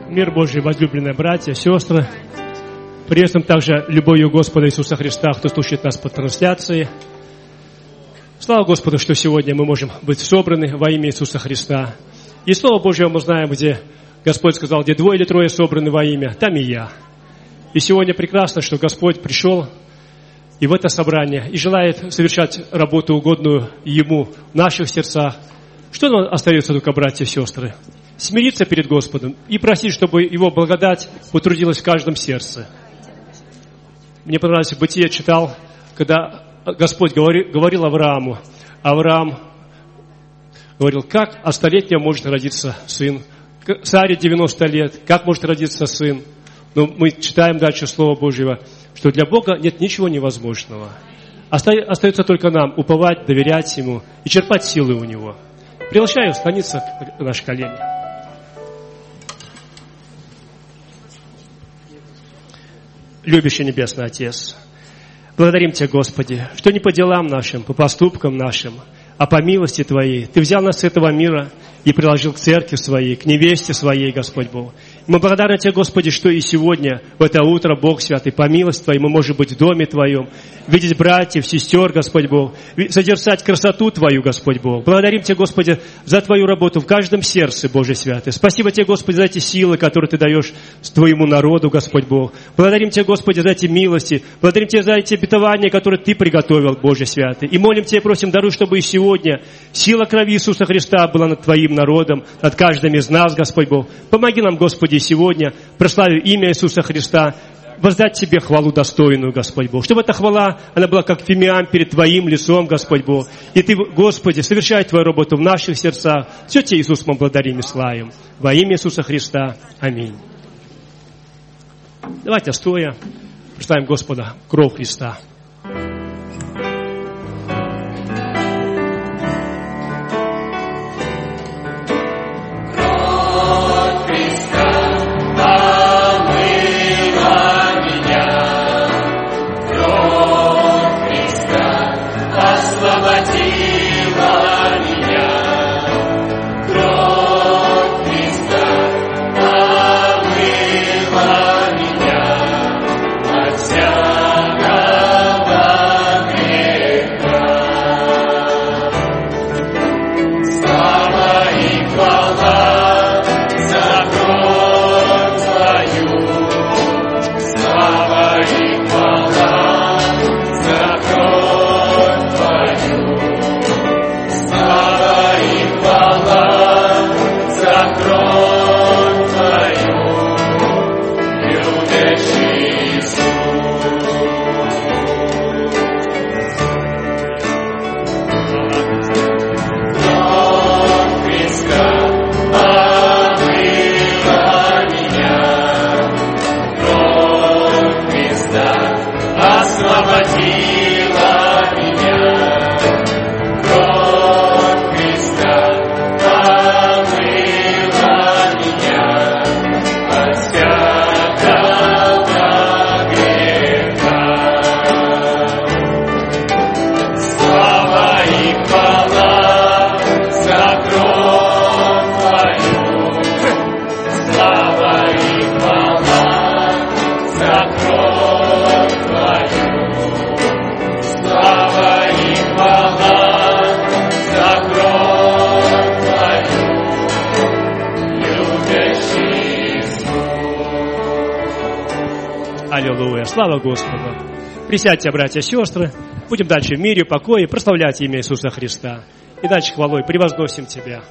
Мир Божий, возлюбленные братья, сестры. Приветствуем также любовью Господа Иисуса Христа, кто слушает нас по трансляции. Слава Господу, что сегодня мы можем быть собраны во имя Иисуса Христа. И Слово Божье мы знаем, где Господь сказал, где 2 или 3 собраны во имя, там и я. И сегодня прекрасно, что Господь пришел и в это собрание, и желает совершать работу, угодную Ему в наших сердцах. Что нам остается только, братья и сестры? Смириться перед Господом и просить, чтобы Его благодать утрудилась в каждом сердце. Мне понравилось, в Бытие читал, когда Господь говорил Аврааму. Авраам говорил, как от столетнего может родиться сын? Саре 90 лет, как может родиться сын? Но мы читаем дальше Слово Божьего, что для Бога нет ничего невозможного. Остается только нам уповать, доверять Ему и черпать силы у Него. Приглашаю склониться на наши колени. Любящий Небесный Отец, благодарим Тебя, Господи, что не по делам нашим, по поступкам нашим, а по милости Твоей Ты взял нас с этого мира и приложил к церкви Своей, к невесте Своей, Господь Бог. Мы благодарны Тебе, Господи, что и сегодня, в это утро, Бог Святый, по милости Твоей, мы можем быть в доме Твоем, видеть братьев, сестер, Господь Бог, созерцать красоту Твою, Господь Бог. Благодарим Тебя, Господи, за Твою работу в каждом сердце, Божий Святый. Спасибо Тебе, Господи, за эти силы, которые Ты даешь Твоему народу, Господь Бог. Благодарим Тебя, Господи, за эти милости. Благодарим Тебя за эти обетования, которые Ты приготовил, Божий Святый. И молим Тебя, просим, даруй, чтобы и сегодня сила крови Иисуса Христа была над Твоим народом, над каждым из нас, Господь Бог. Помоги нам, Господи, сегодня, прославив имя Иисуса Христа, воздать Тебе хвалу достойную, Господь Бог. Чтобы эта хвала, она была как фимиам перед Твоим лицом, Господь Бог. И Ты, Господи, совершай Твою работу в наших сердцах. Все Тебе, Иисус, мы благодарим и славим. Во имя Иисуса Христа. Аминь. Давайте стоя представим Господа кровь Христа. Аллилуйя! Слава Господу! Присядьте, братья и сестры. Будем дальше в мире, покое прославлять имя Иисуса Христа. И дальше хвалой превозносим Тебя.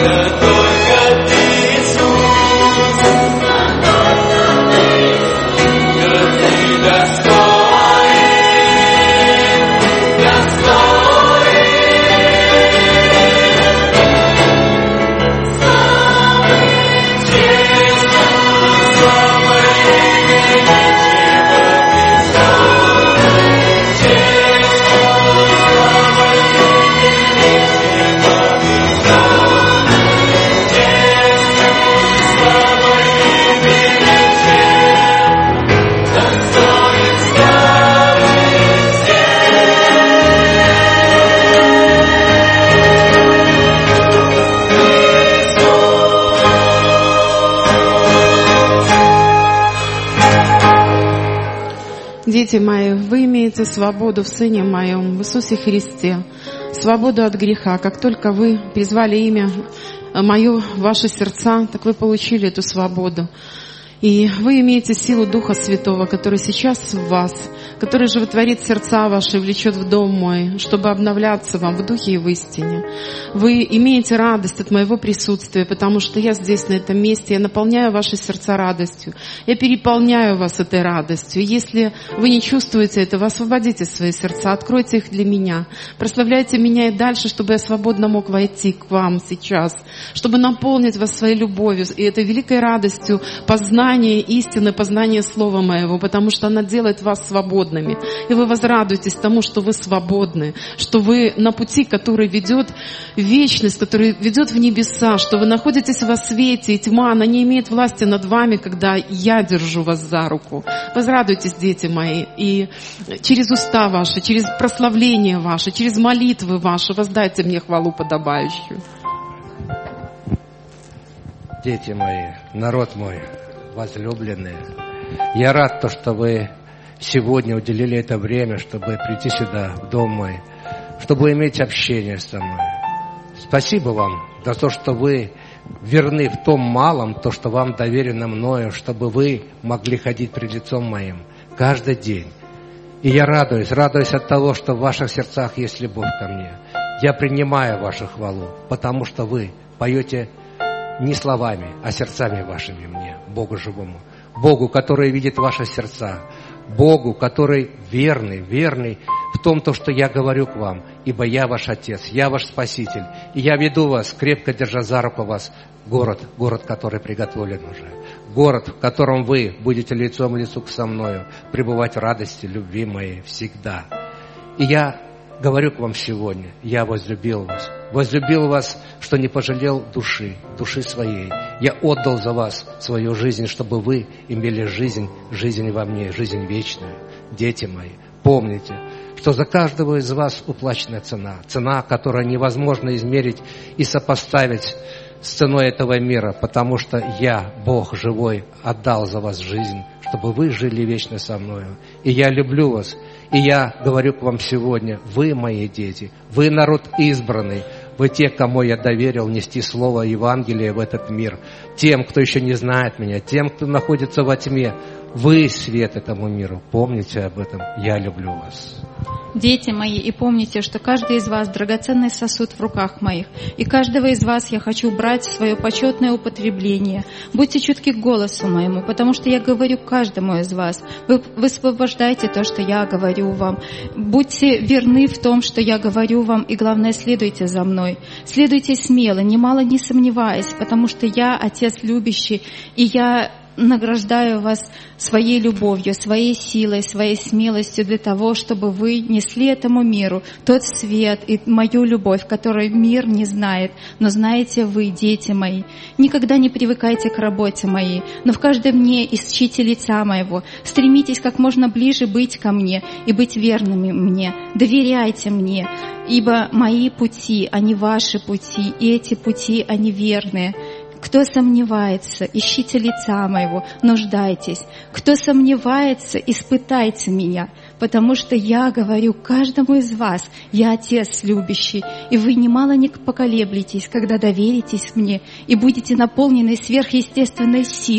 Дети мои, вы имеете свободу в Сыне Моем, в Иисусе Христе, свободу от греха. Как только вы призвали имя Мое в ваши сердца, так вы получили эту свободу. И вы имеете силу Духа Святого, который сейчас в вас, который животворит сердца ваши, влечет в дом мой, чтобы обновляться вам в духе и в истине. Вы имеете радость от моего присутствия, потому что я здесь, на этом месте, я наполняю ваши сердца радостью, я переполняю вас этой радостью. Если вы не чувствуете этого, освободите свои сердца, откройте их для меня, прославляйте меня и дальше, чтобы я свободно мог войти к вам сейчас, чтобы наполнить вас своей любовью и этой великой радостью познания истины, познания Слова Моего, потому что она делает вас свободными. И вы возрадуетесь тому, что вы свободны, что вы на пути, который ведет в вечность, который ведет в небеса, что вы находитесь во свете, и тьма, она не имеет власти над вами, когда я держу вас за руку. Возрадуйтесь, дети мои, и через уста ваши, через прославление ваше, через молитвы ваши воздайте мне хвалу подобающую. Дети мои, народ мой, возлюбленные, я рад, что вы сегодня уделили это время, чтобы прийти сюда, в дом мой, чтобы иметь общение со мной. Спасибо вам за то, что вы верны в том малом, то, что вам доверено мною, чтобы вы могли ходить пред лицом моим каждый день. И я радуюсь от того, что в ваших сердцах есть любовь ко мне. Я принимаю вашу хвалу, потому что вы поете не словами, а сердцами вашими мне, Богу живому. Богу, который видит ваши сердца. Богу, который верный в том, то, что я говорю к вам. Ибо я ваш Отец, я ваш Спаситель. И я веду вас, крепко держа за руку вас, город, который приготовлен уже. Город, в котором вы будете лицом к лицу со мною, пребывать в радости, любви моей всегда. И я говорю к вам сегодня, я возлюбил вас, что не пожалел души своей. Я отдал за вас свою жизнь, чтобы вы имели жизнь во мне, жизнь вечную. Дети мои, помните, что за каждого из вас уплачена цена, которую невозможно измерить и сопоставить с ценой этого мира, потому что я, Бог живой, отдал за вас жизнь, чтобы вы жили вечно со мною. И я люблю вас. И я говорю к вам сегодня, вы мои дети, вы народ избранный, вы те, кому я доверил нести слово Евангелия в этот мир, тем, кто еще не знает меня, тем, кто находится во тьме. Вы свет этому миру. Помните об этом. Я люблю вас. Дети мои, и помните, что каждый из вас драгоценный сосуд в руках моих, и каждого из вас я хочу брать в свое почетное употребление. Будьте чутки к голосу моему, потому что я говорю каждому из вас. Вы высвобождайте то, что я говорю вам. Будьте верны в том, что я говорю вам, и главное, следуйте за мной. Следуйте смело, немало не сомневаясь, потому что я Отец любящий, и я награждаю вас своей любовью, своей силой, своей смелостью для того, чтобы вы несли этому миру тот свет и мою любовь, которую мир не знает, но знаете вы, дети мои. Никогда не привыкайте к работе моей, но в каждом дне ищите лица моего, стремитесь как можно ближе быть ко мне и быть верными мне, доверяйте мне, ибо мои пути, они ваши пути, и эти пути, они верные. Кто сомневается, ищите лица моего, нуждайтесь. Кто сомневается, испытайте меня, потому что я говорю каждому из вас, я Отец любящий, и вы немало не поколеблетесь, когда доверитесь мне и будете наполнены сверхъестественной силой,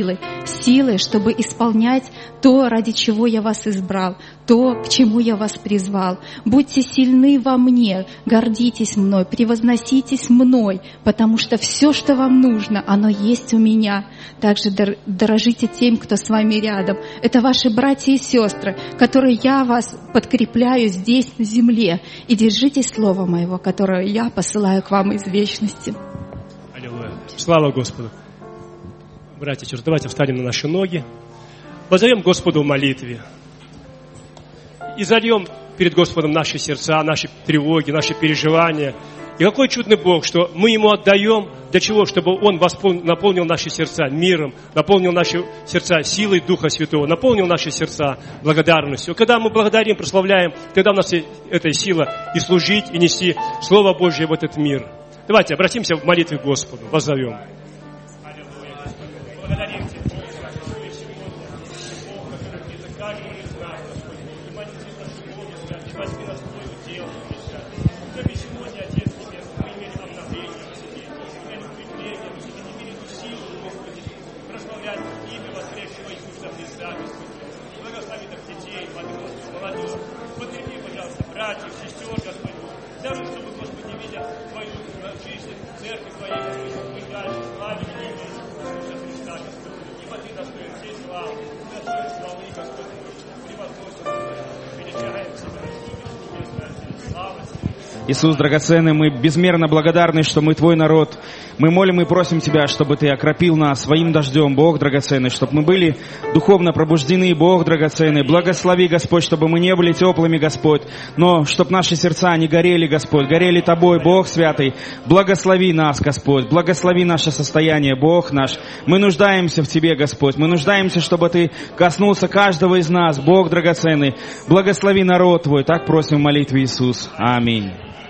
силы, чтобы исполнять то, ради чего я вас избрал, то, к чему я вас призвал. Будьте сильны во мне, гордитесь мной, превозноситесь мной, потому что все, что вам нужно, оно есть у меня. Также дорожите тем, кто с вами рядом. Это ваши братья и сестры, которые я вас подкрепляю здесь, на земле. И держитесь слова моего, которое я посылаю к вам из вечности. Аллилуйя. Слава Господу. Братья и сестры, давайте встанем на наши ноги. Воззовем Господу в молитве. И зальем перед Господом наши сердца, наши тревоги, наши переживания. И какой чудный Бог, что мы Ему отдаем. Для чего? Чтобы Он наполнил наши сердца миром, наполнил наши сердца силой Духа Святого, наполнил наши сердца благодарностью. Когда мы благодарим, прославляем, тогда у нас эта сила и служить, и нести Слово Божье в этот мир. Давайте обратимся в молитве к Господу, воззовем. Благодарим Тебя. Братьев, сестер, Господи, даруй, чтобы, Господи, видя Твою жизнь, церковь Твоей, Господи, мы дальше славим имя Иисуса Христа, Господи, ибо Ты достоин всей славы, достоин славы, Господи, превозносим, величаем Тебя, небесная слава. Иисус, драгоценный, мы безмерно благодарны, что мы Твой народ. Мы молим и просим Тебя, чтобы Ты окропил нас своим дождем, Бог драгоценный, чтобы мы были духовно пробуждены, Бог драгоценный. Благослови, Господь, чтобы мы не были теплыми, Господь, но чтобы наши сердца не горели, Господь, горели Тобой, Бог святый. Благослови нас, Господь, благослови наше состояние, Бог наш. Мы нуждаемся в Тебе, Господь, мы нуждаемся, чтобы Ты коснулся каждого из нас, Бог драгоценный. Благослови народ Твой, так просим в молитве, Иисус. Аминь.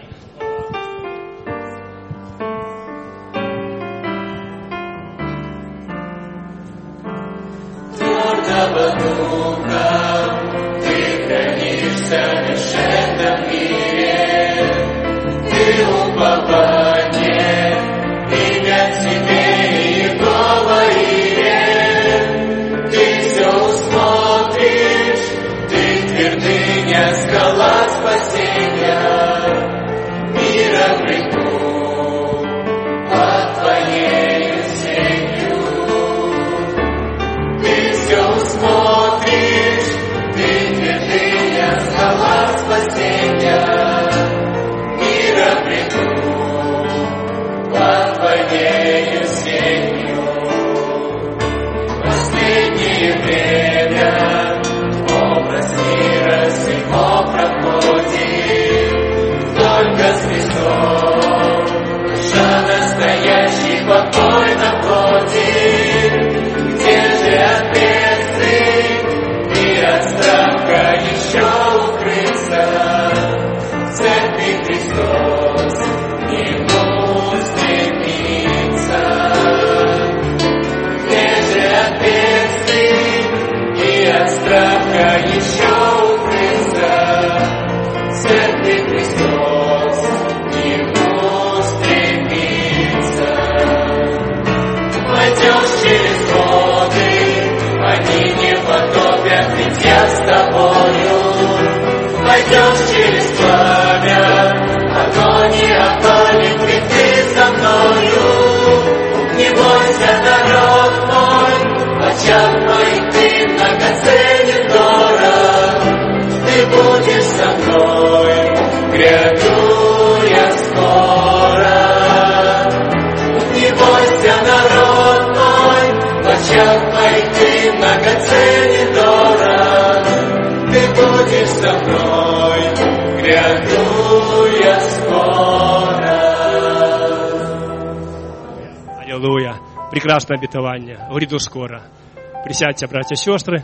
Аллилуйя. Прекрасное обетование. Гряду скоро. Присядьте, братья и сестры.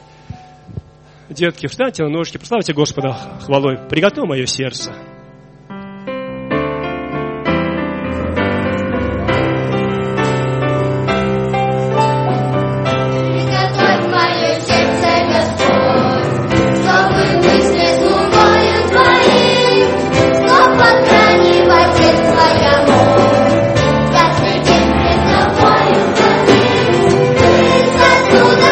Детки, встаньте на ножки, прославьте Господа хвалой. Приготовь мое сердце. Thank you.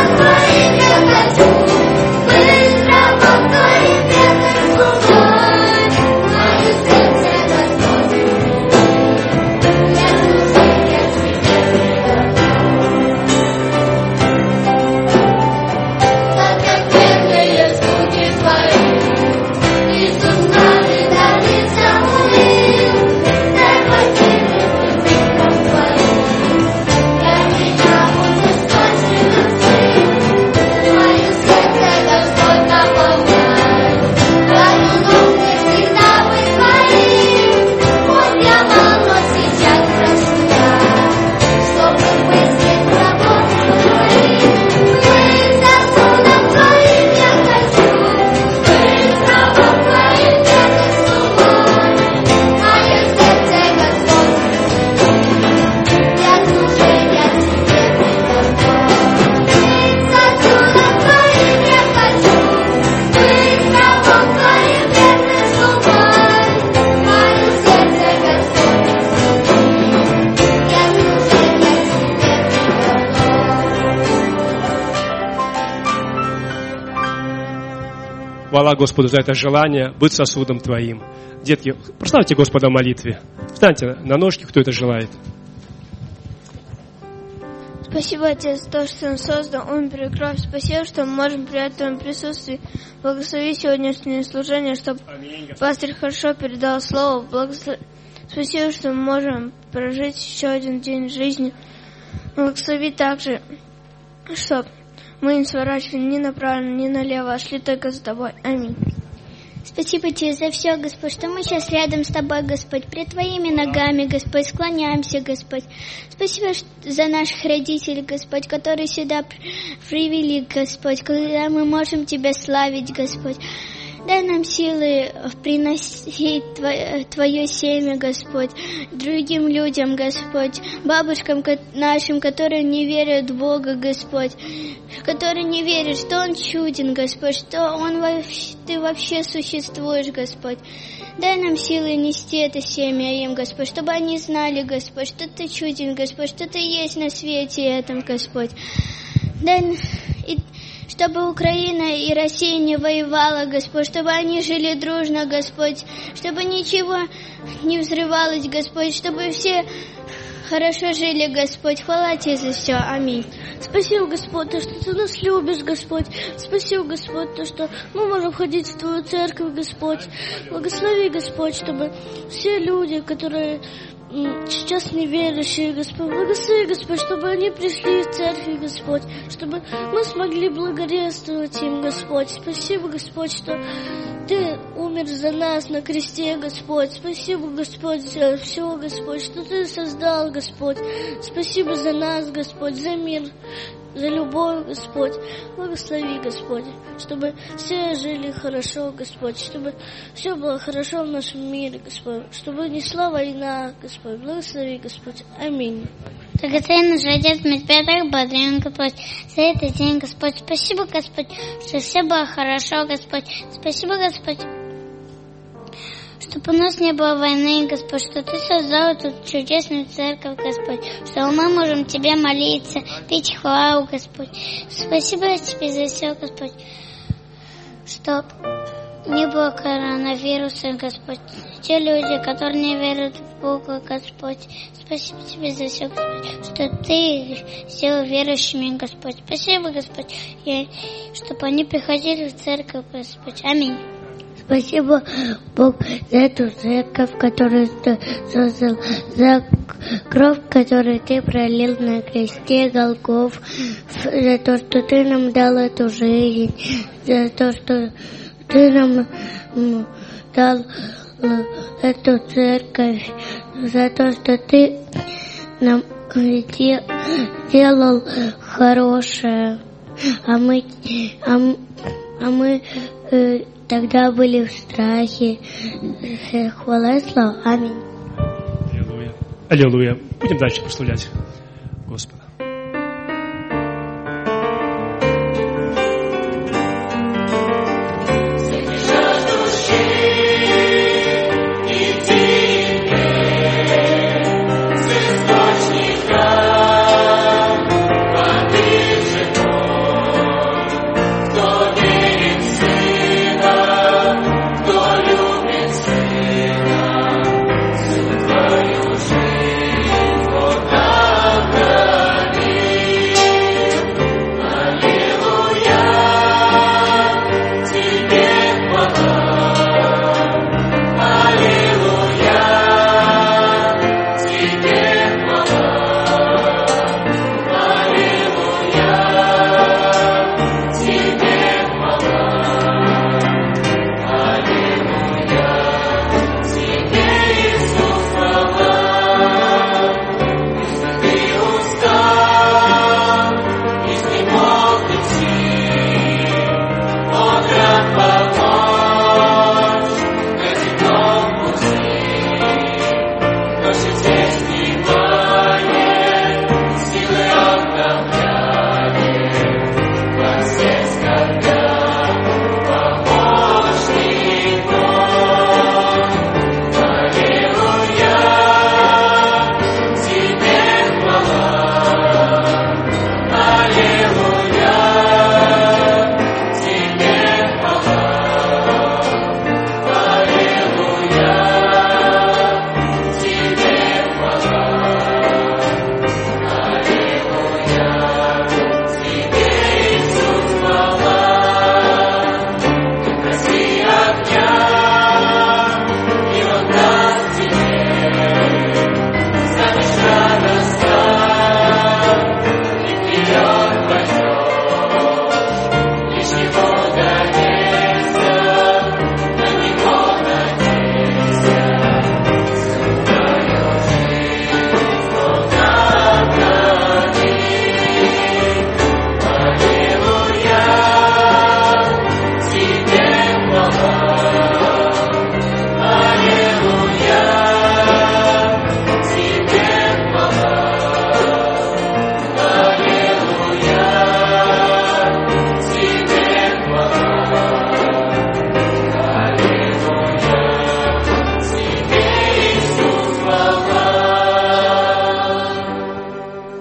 Хвала Господу за это желание быть сосудом Твоим. Детки, прославьте Господа в молитве. Встаньте на ножки, кто это желает. Спасибо, Отец, за то, что Он создал, умер и кровь. Спасибо, что мы можем принять в Твоем присутствии. Благослови сегодняшнее служение, чтобы пастырь хорошо передал слово. Спасибо, что мы можем прожить еще один день жизни. Благослови также, чтобы мы не сворачивали ни направо, ни налево, а шли только за Тобой. Аминь. Спасибо Тебе за все, Господь, что мы сейчас рядом с Тобой, Господь, пред Твоими ногами, Господь, склоняемся, Господь. Спасибо за наших родителей, Господь, которые сюда привели, Господь, когда мы можем Тебя славить, Господь. Дай нам силы приносить Твое семя, Господь, другим людям, Господь, бабушкам нашим, которые не верят в Бога, Господь, которые не верят, что Он чуден, Господь, что Ты вообще существуешь, Господь. Дай нам силы нести это семя им, Господь, чтобы они знали, Господь, что Ты чуден, Господь, что Ты есть на свете этом, Господь. Дай чтобы Украина и Россия не воевала, Господь, чтобы они жили дружно, Господь, чтобы ничего не взрывалось, Господь, чтобы все хорошо жили, Господь. Хвала Тебе за все. Аминь. Спасибо, Господь, то, что Ты нас любишь, Господь. Спасибо, Господь, то, что мы можем ходить в Твою церковь, Господь. Благослови, Господь, чтобы все люди, которые сейчас неверующие, Господь, благослови, Господь, чтобы они пришли в церковь, Господь, чтобы мы смогли благовествовать им, Господь. Спасибо, Господь, что Ты умер за нас на кресте, Господь. Спасибо, Господь, за все, Господь, что Ты создал, Господь. Спасибо за нас, Господь, за мир, за любовь, Господь. Благослови, Господь, чтобы все жили хорошо, Господь, чтобы все было хорошо в нашем мире, Господь, чтобы не шла война, Господь. Благослови, Господь. Аминь. Драгоценный же Отец, мы Тебя так благодарим, Господь, за этот день, Господь. Спасибо, Господь, что все было хорошо, Господь. Спасибо, Господь, чтобы у нас не было войны, Господь, что Ты создал эту чудесную церковь, Господь, что мы можем Тебе молиться, петь хвалу, Господь. Спасибо Тебе за все, Господь, что не было коронавируса, Господь. Те люди, которые не верят в Бога, Господь. Спасибо Тебе за все, Господь, что Ты сделал верующими, Господь. Спасибо, Господь, чтобы они приходили в церковь, Господь. Аминь. Спасибо, Бог, за эту церковь, которую Ты создал, за кровь, которую Ты пролил на кресте Голгоф, за то, что Ты нам дал эту жизнь, за то, что Ты нам дал эту церковь, за то, что Ты нам делал хорошее, а мы тогда были в страхе. Хвала и слава. Аминь. Аллилуйя. Аллилуйя. Будем дальше прославлять Господа. Твою жизнь, вот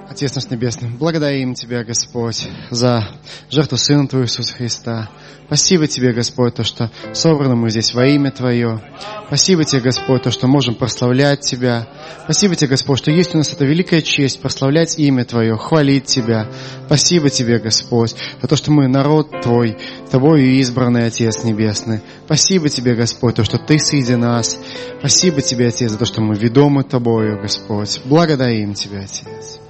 Отец наш Небесный, благодарим Тебя, Господь, за жертву Сына Твоего Иисуса Христа. Спасибо Тебе, Господь, то, что собраны мы здесь во имя Твое. Спасибо Тебе, Господь, то, что можем прославлять Тебя. Спасибо Тебе, Господь, что есть у нас эта великая честь прославлять имя Твое, хвалить Тебя. Спасибо Тебе, Господь, за то, что мы народ Твой, Тобою избранный, Отец Небесный. Спасибо Тебе, Господь, то, что Ты среди нас. Спасибо Тебе, Отец, за то, что мы ведомы Тобою, Господь. Благодарим Тебя, Отец.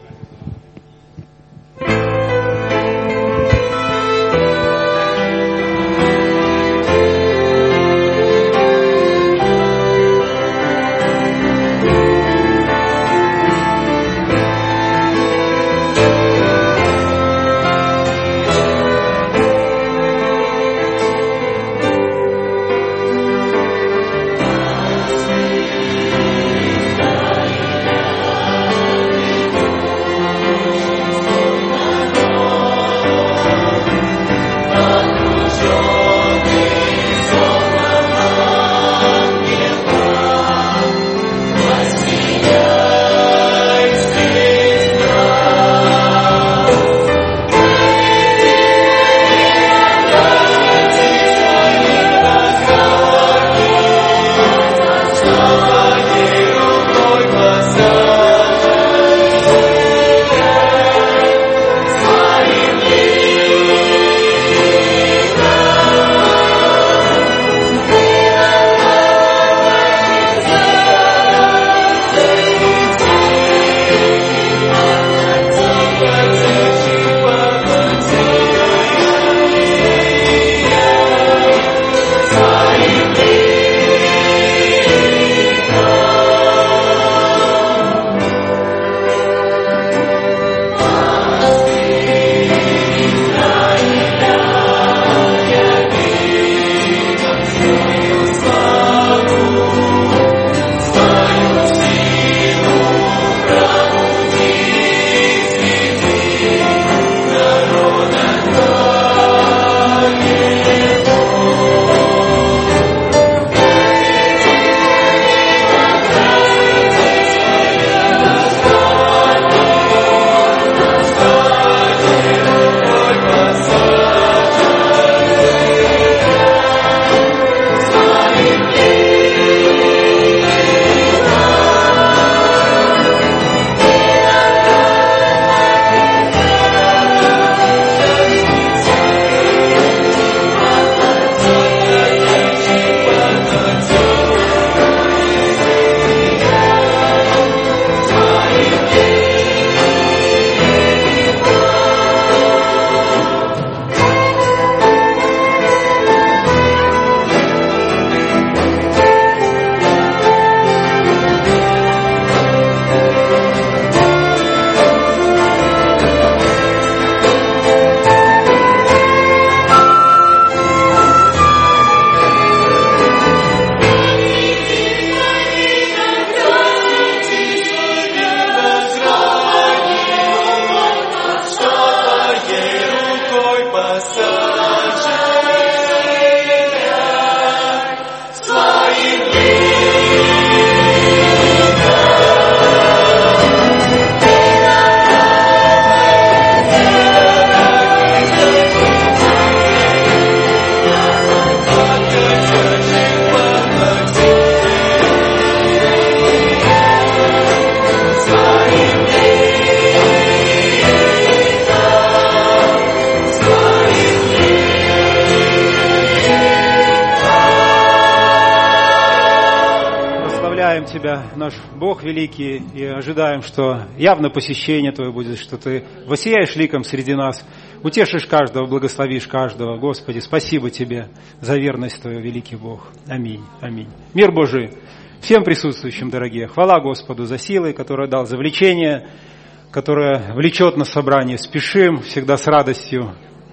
Тебя, наш Бог великий, и ожидаем, что явно посещение Твое будет, что Ты воссияешь ликом среди нас, утешишь каждого, благословишь каждого. Господи, спасибо Тебе за верность Твою, великий Бог. Аминь, аминь. Мир Божий всем присутствующим, дорогие. Хвала Господу за силы, которую дал, за влечение, которое влечет на собрание. Спешим всегда с радостью,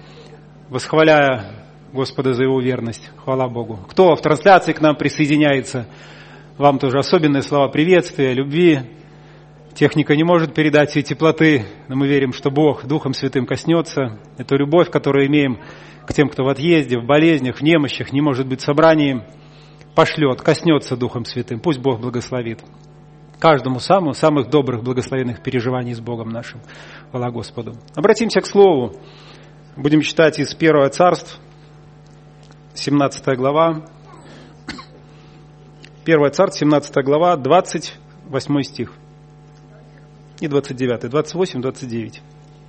восхваляя Господа за Его верность. Хвала Богу. Кто в трансляции к нам присоединяется, вам тоже особенные слова приветствия, любви. Техника не может передать всей теплоты, но мы верим, что Бог Духом Святым коснется. Эту любовь, которую имеем к тем, кто в отъезде, в болезнях, в немощах, не может быть в собрании, пошлет, коснется Духом Святым. Пусть Бог благословит. каждому самых добрых, благословенных переживаний с Богом нашим. Хвала Господу. Обратимся к Слову. Будем читать из 1 Царств, 17 глава. 1 Царств, 17 глава, 28 стих. И 29, 28, 29.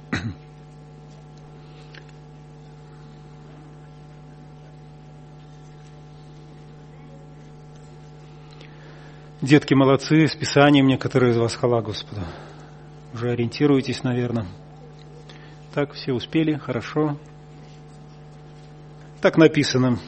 Детки молодцы, с Писанием некоторые из вас, хвала Господу. Уже ориентируетесь, наверное. Так, все успели, хорошо. Так написано.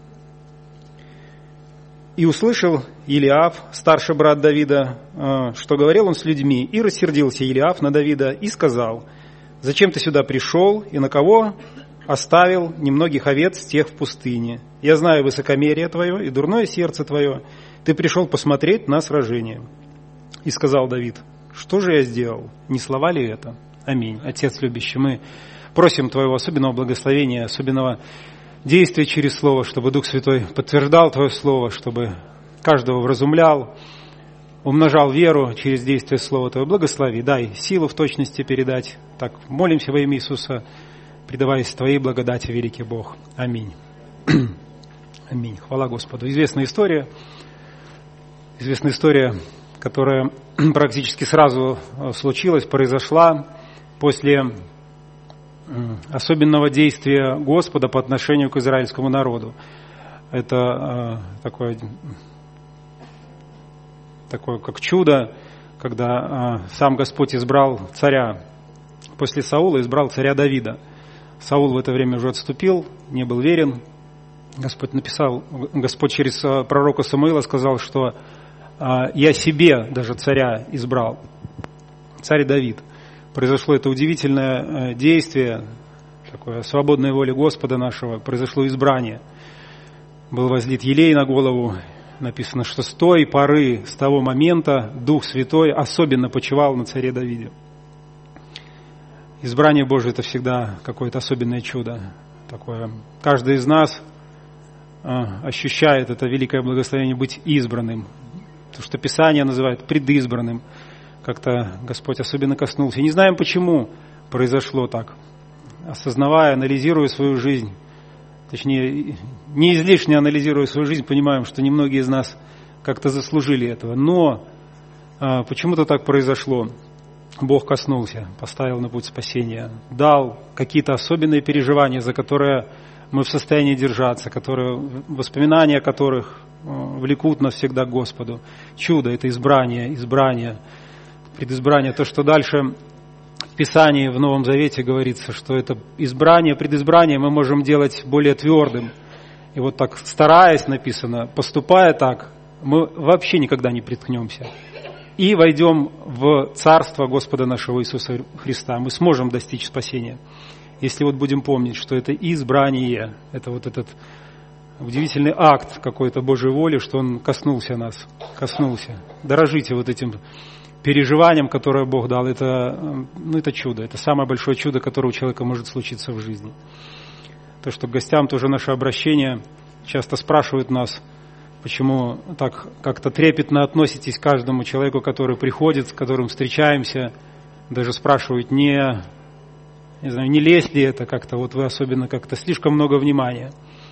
«И услышал Елиаф, старший брат Давида, что говорил он с людьми, и рассердился Елиаф на Давида и сказал: зачем ты сюда пришел, и на кого оставил немногих овец тех в пустыне? Я знаю высокомерие твое и дурное сердце твое. Ты пришел посмотреть на сражение». И сказал Давид: что же я сделал? Не слова ли это? Аминь. Отец любящий, мы просим Твоего особенного благословения, особенного действия через Слово, чтобы Дух Святой подтверждал Твое Слово, чтобы каждого вразумлял, умножал веру через действие Слова Твоего. Благослови, дай силу в точности передать. Так, молимся во имя Иисуса, предаваясь Твоей благодати, великий Бог. Аминь. Аминь. Хвала Господу. Известная история, которая практически сразу случилась, произошла после особенного действия Господа по отношению к израильскому народу. Это такое как чудо, когда сам Господь избрал царя. После Саула избрал царя Давида. Саул в это время уже отступил, не был верен. Господь через пророка Самуила сказал, что я себе даже царя избрал, царь Давид. Произошло это удивительное действие, такое свободной воли Господа нашего, произошло избрание. Был возлит елей на голову, написано, что с той поры, с того момента Дух Святой особенно почивал на царе Давиде. Избрание Божие – это всегда какое-то особенное чудо. Такое. Каждый из нас ощущает это великое благословение быть избранным. То, что Писание называет предизбранным. Как-то Господь особенно коснулся. И не знаем, почему произошло так. Осознавая, анализируя свою жизнь, точнее, не излишне анализируя свою жизнь, понимаем, что немногие из нас как-то заслужили этого. Но почему-то так произошло. Бог коснулся, поставил на путь спасения, дал какие-то особенные переживания, за которые мы в состоянии держаться, воспоминания о которых влекут нас всегда к Господу. Чудо – это избрание, предизбрание. То, что дальше в Писании, в Новом Завете говорится, что это избрание, предизбрание мы можем делать более твердым. И вот так, стараясь, написано, поступая так, мы вообще никогда не приткнемся. И войдем в Царство Господа нашего Иисуса Христа. Мы сможем достичь спасения, если вот будем помнить, что это избрание, это вот этот удивительный акт какой-то Божьей воли, что Он коснулся нас, Дорожите вот этим переживанием, которое Бог дал. Это чудо, это самое большое чудо, которое у человека может случиться в жизни. То, что к гостям тоже наше обращение, часто спрашивают нас, почему так как-то трепетно относитесь к каждому человеку, который приходит, с которым встречаемся, даже спрашивают, не лезть ли это как-то, вот вы особенно как-то слишком много внимания.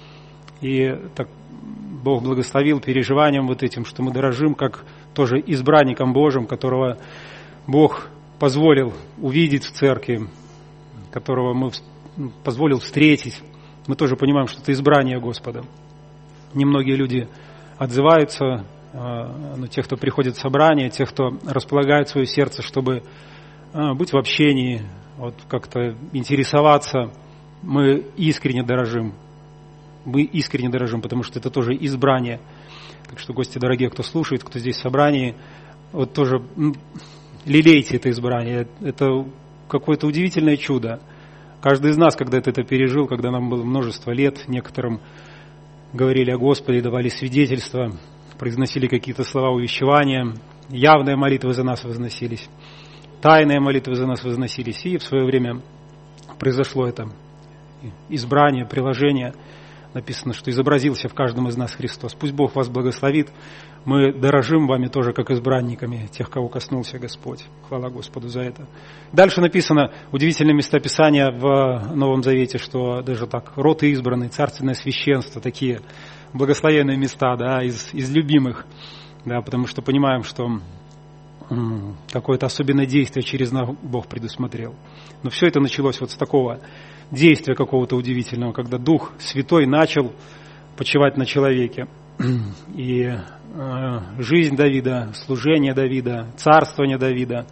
И так Бог благословил переживанием вот этим, что мы дорожим как тоже избранником Божьим, которого Бог позволил увидеть в церкви, которого мы позволил встретить. Мы тоже понимаем, что это избрание Господа. Немногие люди отзываются, но те, кто приходит в собрание, те, кто располагает свое сердце, чтобы быть в общении, вот как-то интересоваться, мы искренне дорожим. Потому что это тоже избрание. Так что, гости дорогие, кто слушает, кто здесь в собрании, вот тоже лелейте это избрание. Это какое-то удивительное чудо. Каждый из нас когда-то это пережил, когда нам было множество лет, некоторым говорили о Господе, давали свидетельства, произносили какие-то слова увещевания, явные молитвы за нас возносились, тайные молитвы за нас возносились, и в свое время произошло это избрание, приложение. написано, что изобразился в каждом из нас Христос. Пусть Бог вас благословит. Мы дорожим вами тоже, как избранниками тех, кого коснулся Господь. Хвала Господу за это. Дальше написано удивительное местописание в Новом Завете, что даже так, род избранный, царственное священство, такие благословенные места, да, из любимых, да, потому что понимаем, что какое-то особенное действие через нас Бог предусмотрел. Но все это началось вот с такого действия какого-то удивительного, когда Дух Святой начал почивать на человеке. И жизнь Давида, служение Давида, царствование Давида,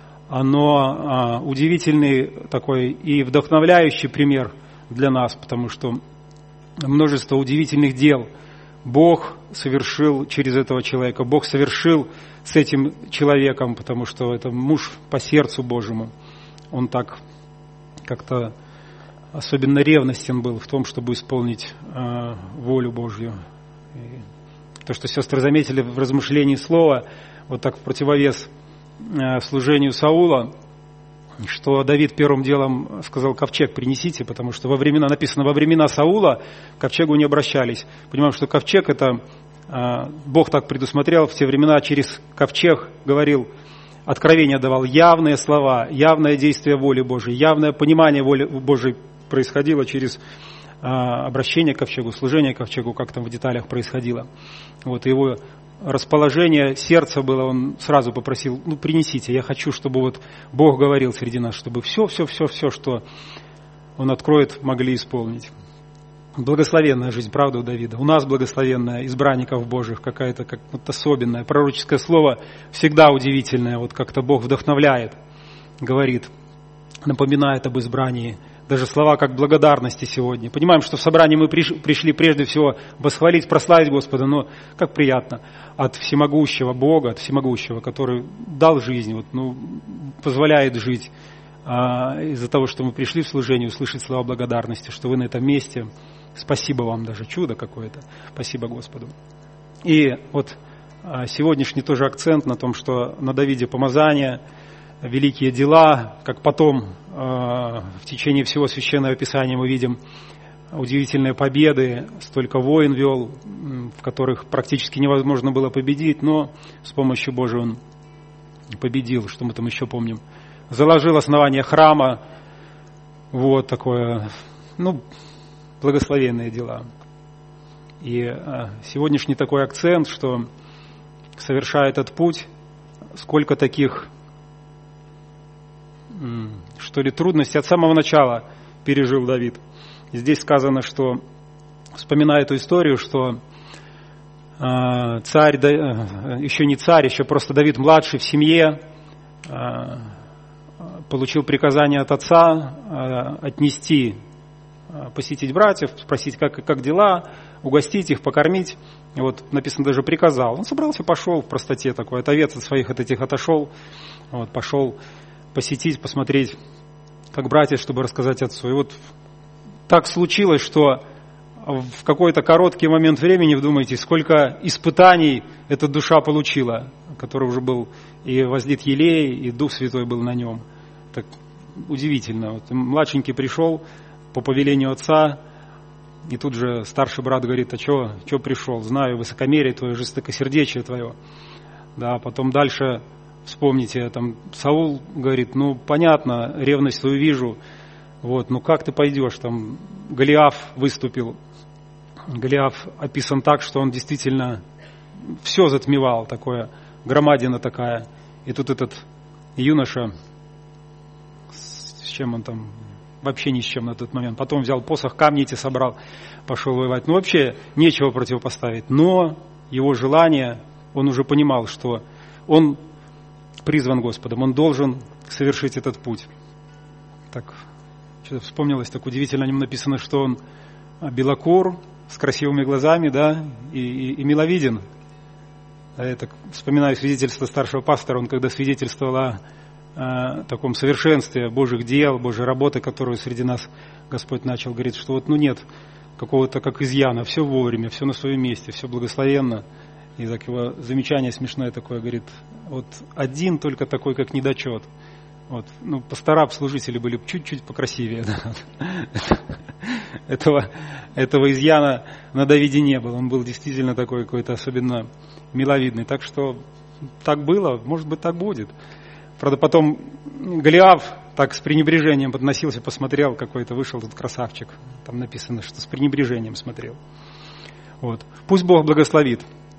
оно удивительный такой и вдохновляющий пример для нас, потому что множество удивительных дел Бог совершил через этого человека, Бог совершил с этим человеком, потому что это муж по сердцу Божьему. Он так как-то особенно ревностен был в том, чтобы исполнить волю Божью. И то, что сестры заметили в размышлении слова, вот так в противовес служению Саула, что Давид первым делом сказал: ковчег принесите, потому что написано, во времена Саула к ковчегу не обращались. Понимаем, что ковчег это Бог так предусмотрел в те времена, через ковчег говорил, откровение давал, явные слова, явное действие воли Божией, явное понимание воли Божией происходило через обращение к ковчегу, служение к ковчегу, как там в деталях происходило. Вот его расположение сердца было, он сразу попросил: принесите, я хочу, чтобы вот Бог говорил среди нас, чтобы все, что Он откроет, могли исполнить. Благословенная жизнь, правда, у Давида. У нас благословенная, избранников Божьих, какая-то как вот особенная. Пророческое слово всегда удивительное, вот как-то Бог вдохновляет, говорит, напоминает об избрании. Даже слова как благодарности сегодня. Понимаем, что в собрании мы пришли прежде всего восхвалить, прославить Господа, но как приятно от всемогущего Бога, от всемогущего, который дал жизнь, позволяет жить, из-за того, что мы пришли в служение, услышать слова благодарности, что вы на этом месте. Спасибо вам, даже чудо какое-то. Спасибо Господу. И вот сегодняшний тоже акцент на том, что на Давиде помазание, великие дела, как потом в течение всего Священного Писания мы видим удивительные победы, столько войн вел, в которых практически невозможно было победить, но с помощью Божией он победил, что мы там еще помним. Заложил основание храма, вот такое, благословенные дела. И сегодняшний такой акцент, что совершая этот путь, сколько таких, трудностей от самого начала пережил Давид. И здесь сказано, что, вспоминая эту историю, что царь, еще не царь, еще просто Давид младший в семье, получил приказание от отца отнести, посетить братьев, спросить, как дела, угостить их, покормить. И вот написано, даже приказал. Он собрался, пошел в простоте такой, от овец от своих от этих отошел, пошел посетить, посмотреть, как братья, чтобы рассказать отцу. И вот так случилось, что в какой-то короткий момент времени, вдумайтесь, сколько испытаний эта душа получила, который уже был и возлит елей, и Дух Святой был на нем. Так удивительно. Вот младшенький пришел по повелению отца, и тут же старший брат говорит: а что пришел? Знаю высокомерие твое, жестокосердечие твое. Да, потом дальше вспомните, там Саул говорит: понятно, ревность свою вижу, как ты пойдешь? Там Голиаф выступил. Голиаф описан так, что он действительно все затмевал, такое, громадина такая. И тут этот юноша, с чем он там, вообще ни с чем на тот момент. Потом взял посох, камни эти собрал, пошел воевать. Вообще нечего противопоставить. Но его желание, он уже понимал, что он призван Господом, он должен совершить этот путь. Так, что-то вспомнилось, так удивительно о нем написано, что он белокур, с красивыми глазами, да, и миловиден. Я так вспоминаю свидетельство старшего пастора, он когда свидетельствовал о таком совершенстве Божьих дел, Божьей работы, которую среди нас Господь начал, говорит, что нет какого-то как изъяна, все вовремя, все на своем месте, все благословенно. И так его замечание смешное такое, говорит, один только такой, как недочет. Пастора, служители были чуть-чуть покрасивее. Да. этого изъяна на Давиде не было. Он был действительно такой какой-то особенно миловидный. Так что так было, может быть, так будет. Правда, потом Голиаф так с пренебрежением подносился, посмотрел, какой-то вышел тут красавчик. Там написано, что с пренебрежением смотрел. Вот. Пусть Бог благословит.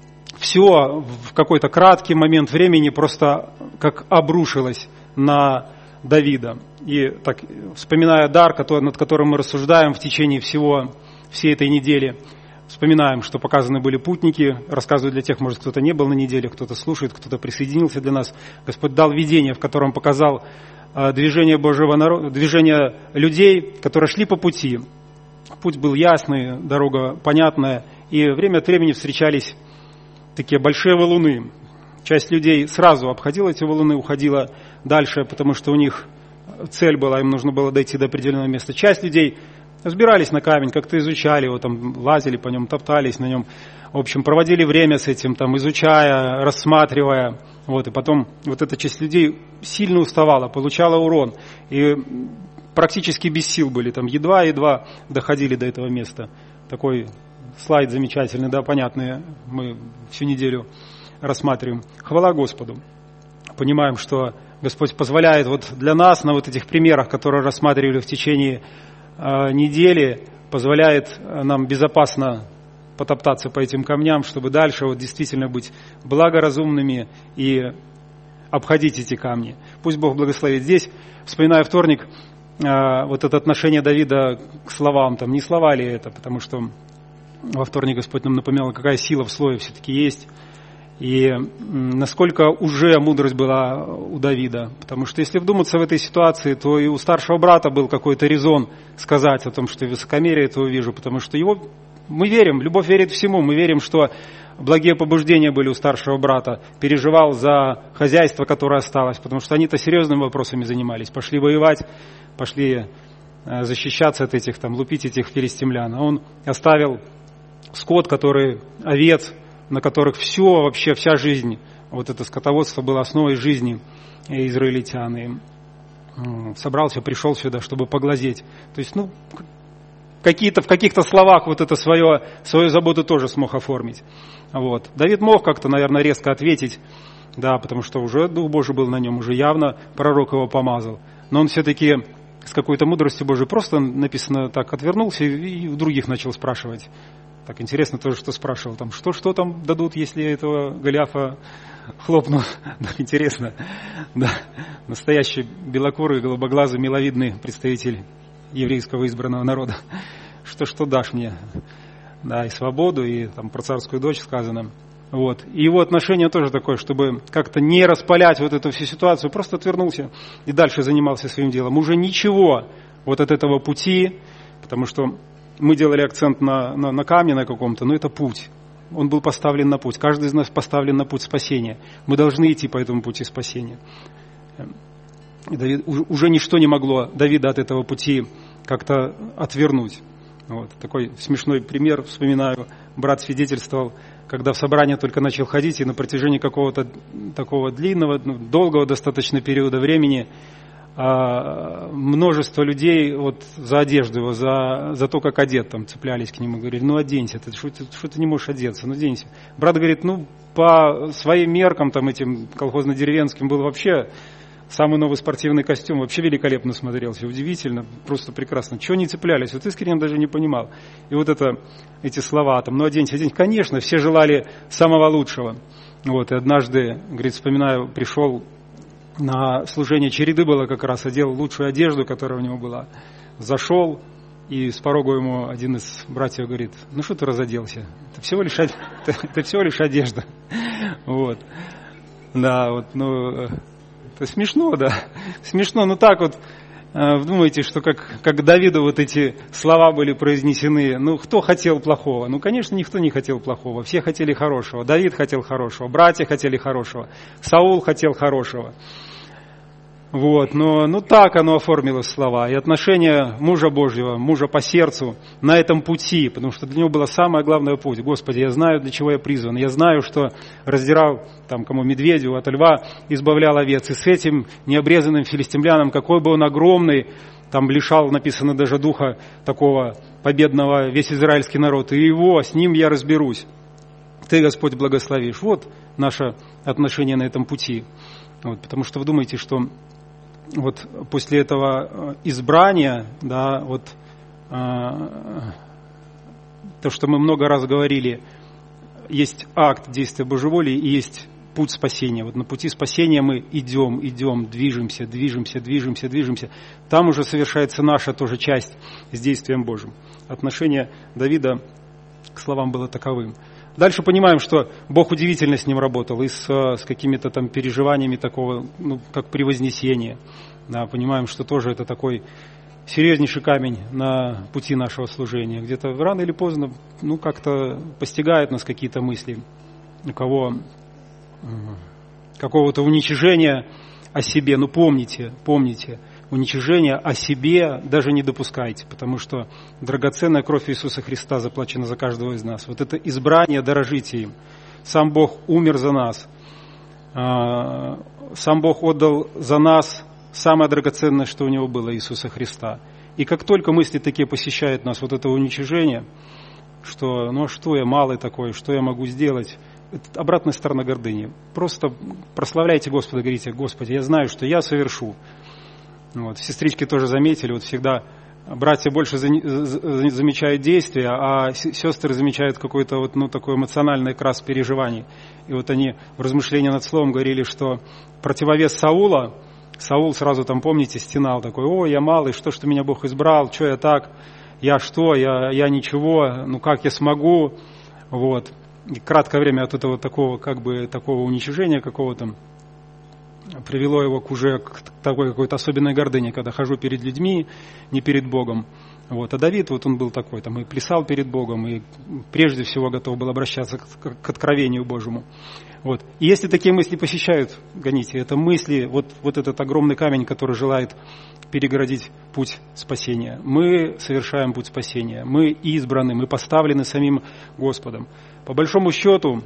Все в какой-то краткий момент времени просто как обрушилось на Давида. И так, вспоминая дар, над которым мы рассуждаем в течение всей этой недели, вспоминаем, что показаны были путники, рассказываю для тех, может, кто-то не был на неделе, кто-то слушает, кто-то присоединился для нас. Господь дал видение, в котором показал движение Божьего народа, движение людей, которые шли по пути. Путь был ясный, дорога понятная, и время от времени встречались такие большие валуны. Часть людей сразу обходила эти валуны, уходила дальше, потому что у них цель была, им нужно было дойти до определенного места. Часть людей взбирались на камень, как-то изучали его, там, лазили по нему, топтались на нем. В общем, проводили время с этим, там, изучая, рассматривая. Вот, и потом вот эта часть людей сильно уставала, получала урон. И практически без сил были, там, едва-едва доходили до этого места. Такой слайд замечательный, да, понятный, мы всю неделю рассматриваем. Хвала Господу. Понимаем, что Господь позволяет вот для нас на вот этих примерах, которые рассматривали в течение недели, позволяет нам безопасно потоптаться по этим камням, чтобы дальше вот действительно быть благоразумными и обходить эти камни. Пусть Бог благословит. Здесь, вспоминая вторник, вот это отношение Давида к словам, там не слова ли это, потому что во вторник Господь нам напоминал, какая сила в слове все-таки есть, и насколько уже мудрость была у Давида. Потому что если вдуматься в этой ситуации, то и у старшего брата был какой-то резон сказать о том, что высокомерие этого вижу, потому что мы верим, любовь верит всему, мы верим, что благие побуждения были у старшего брата, переживал за хозяйство, которое осталось, потому что они-то серьезными вопросами занимались, пошли воевать, пошли защищаться от этих, там, лупить этих филистимлян. А он оставил скот, овец, на которых вообще вся жизнь, вот это скотоводство было основой жизни израильтян. И собрался, пришел сюда, чтобы поглазеть. То есть, в каких-то словах вот это свою заботу тоже смог оформить. Вот. Давид мог как-то, наверное, резко ответить, да, потому что уже Дух Божий был на нем, уже явно пророк его помазал. Но он все-таки с какой-то мудростью Божией просто, написано так, отвернулся и у других начал спрашивать. Так интересно тоже, что спрашивал, там, что там дадут, если этого Голиафа хлопну. Да, интересно. Да. Настоящий белокурый, голубоглазый, миловидный представитель еврейского избранного народа. Что дашь мне? Да, и свободу, и там про царскую дочь сказано. Вот. И его отношение тоже такое, чтобы как-то не распалять вот эту всю ситуацию, просто отвернулся и дальше занимался своим делом. Уже ничего вот от этого пути, потому что мы делали акцент на камне на каком-то, но это путь. Он был поставлен на путь. Каждый из нас поставлен на путь спасения. Мы должны идти по этому пути спасения. Уже ничто не могло Давида от этого пути как-то отвернуть. Вот. Такой смешной пример, вспоминаю, брат свидетельствовал, когда в собрание только начал ходить, и на протяжении какого-то такого длинного, долгого достаточно периода времени множество людей вот за одежду его, за то, как одет, там цеплялись к нему, говорили, оденься, что ты не можешь одеться, оденься. Брат говорит, по своим меркам, там этим колхозно-деревенским был вообще самый новый спортивный костюм, вообще великолепно смотрелся, удивительно, просто прекрасно. Чего не цеплялись, искренне даже не понимал. И вот эти слова, оденься, конечно, все желали самого лучшего. Вот, и однажды, говорит, вспоминаю, пришел на служение череды было как раз, одел лучшую одежду, которая у него была. Зашел, и с порога ему один из братьев говорит, что ты разоделся? Это всего лишь одежда. Вот. Да, это смешно, да. Смешно, так вот, думаете, что как Давиду вот эти слова были произнесены, кто хотел плохого? Конечно, никто не хотел плохого, все хотели хорошего. Давид хотел хорошего, братья хотели хорошего, Саул хотел хорошего. Вот, но так оно оформилось слова. И отношение мужа Божьего, мужа по сердцу на этом пути, потому что для него было самое главное путь. Господи, я знаю, для чего я призван. Я знаю, что раздирал кому медведю от льва, избавлял овец. И с этим необрезанным филистимляном, какой бы он огромный, лишал, написано, даже духа такого победного весь израильский народ, и его, с ним я разберусь. Ты, Господь, благословишь. Вот наше отношение на этом пути. Вот, потому что вы думаете, что вот после этого избрания, да, вот то, что мы много раз говорили, есть акт действия Божьей воли и есть путь спасения. Вот на пути спасения мы идем, движемся. Там уже совершается наша тоже часть с действием Божьим. Отношение Давида к словам было таковым. Дальше понимаем, что Бог удивительно с ним работал и с какими-то там переживаниями такого, как превознесение. Да, понимаем, что тоже это такой серьезнейший камень на пути нашего служения. Где-то рано или поздно, как-то постигают нас какие-то мысли, у кого какого-то уничижения о себе. Помните, уничижение о себе даже не допускайте, потому что драгоценная кровь Иисуса Христа заплачена за каждого из нас. Вот это избрание, дорожите им. Сам Бог умер за нас. Сам Бог отдал за нас самое драгоценное, что у Него было, Иисуса Христа. И как только мысли такие посещают нас, вот это уничижение, что, что я малый такой, что я могу сделать, это обратная сторона гордыни. Просто прославляйте Господа, говорите: Господи, я знаю, что я совершу. Вот. Сестрички тоже заметили, вот всегда братья больше замечают действия, а сестры замечают какой-то такой эмоциональный окрас переживаний. И вот они в размышлении над словом говорили, что противовес Саула, Саул сразу там, помните, стенал такой: ой, я малый, что меня Бог избрал, что я так, я ничего, как я смогу, вот. И краткое время от этого такого уничижения какого-то привело его уже к такой какой-то особенной гордыне, когда хожу перед людьми, не перед Богом. Вот. А Давид, он был такой, и плясал перед Богом, и прежде всего готов был обращаться к откровению Божьему. Вот. И если такие мысли посещают, гоните, это мысли, вот этот огромный камень, который желает перегородить путь спасения. Мы совершаем путь спасения, мы избраны, мы поставлены самим Господом. По большому счету,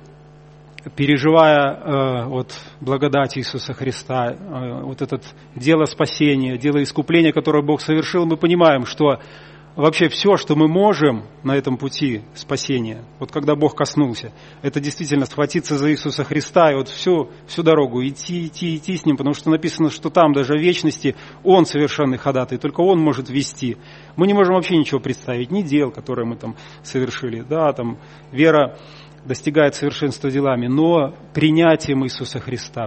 переживая благодать Иисуса Христа, вот это дело спасения, дело искупления, которое Бог совершил, мы понимаем, что вообще все, что мы можем на этом пути спасения, вот когда Бог коснулся, это действительно схватиться за Иисуса Христа и всю дорогу идти с Ним, потому что написано, что там даже в вечности Он совершенный ходатай, только Он может вести. Мы не можем вообще ничего представить, ни дел, которые мы там совершили, да, там вера достигает совершенства делами, но принятием Иисуса Христа,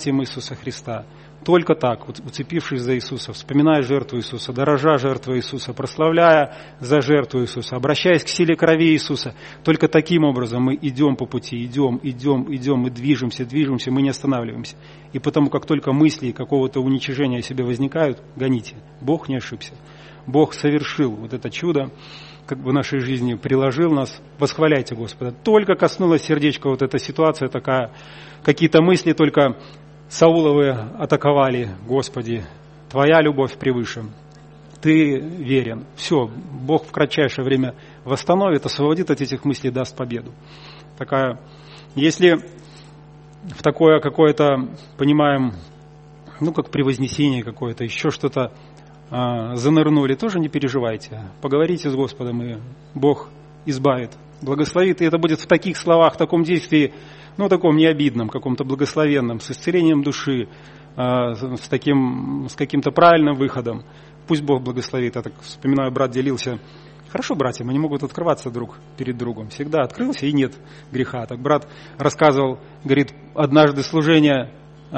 только так, уцепившись за Иисуса, вспоминая жертву Иисуса, дорожа жертвой Иисуса, прославляя за жертву Иисуса, обращаясь к силе крови Иисуса, только таким образом мы идем по пути, идем, мы движемся, мы не останавливаемся. И потому, как только мысли какого-то уничижения о себе возникают, гоните. Бог не ошибся. Бог совершил вот это чудо, в нашей жизни приложил нас, восхваляйте Господа. Только коснулась сердечко вот эта ситуация такая, какие-то мысли только Сауловы атаковали: Господи, Твоя любовь превыше, Ты верен. Все, Бог в кратчайшее время восстановит, освободит от этих мыслей, даст победу. Такая, если в такое какое-то, понимаем, как превознесение какое-то, еще что-то, занырнули, тоже не переживайте. Поговорите с Господом, и Бог избавит, благословит. И это будет в таких словах, в таком действии, таком необидном, каком-то благословенном, с исцелением души, с каким-то правильным выходом. Пусть Бог благословит. Я так вспоминаю, брат делился: хорошо, братья, они могут открываться друг перед другом. Всегда открылся, и нет греха. Так брат рассказывал, говорит, однажды служение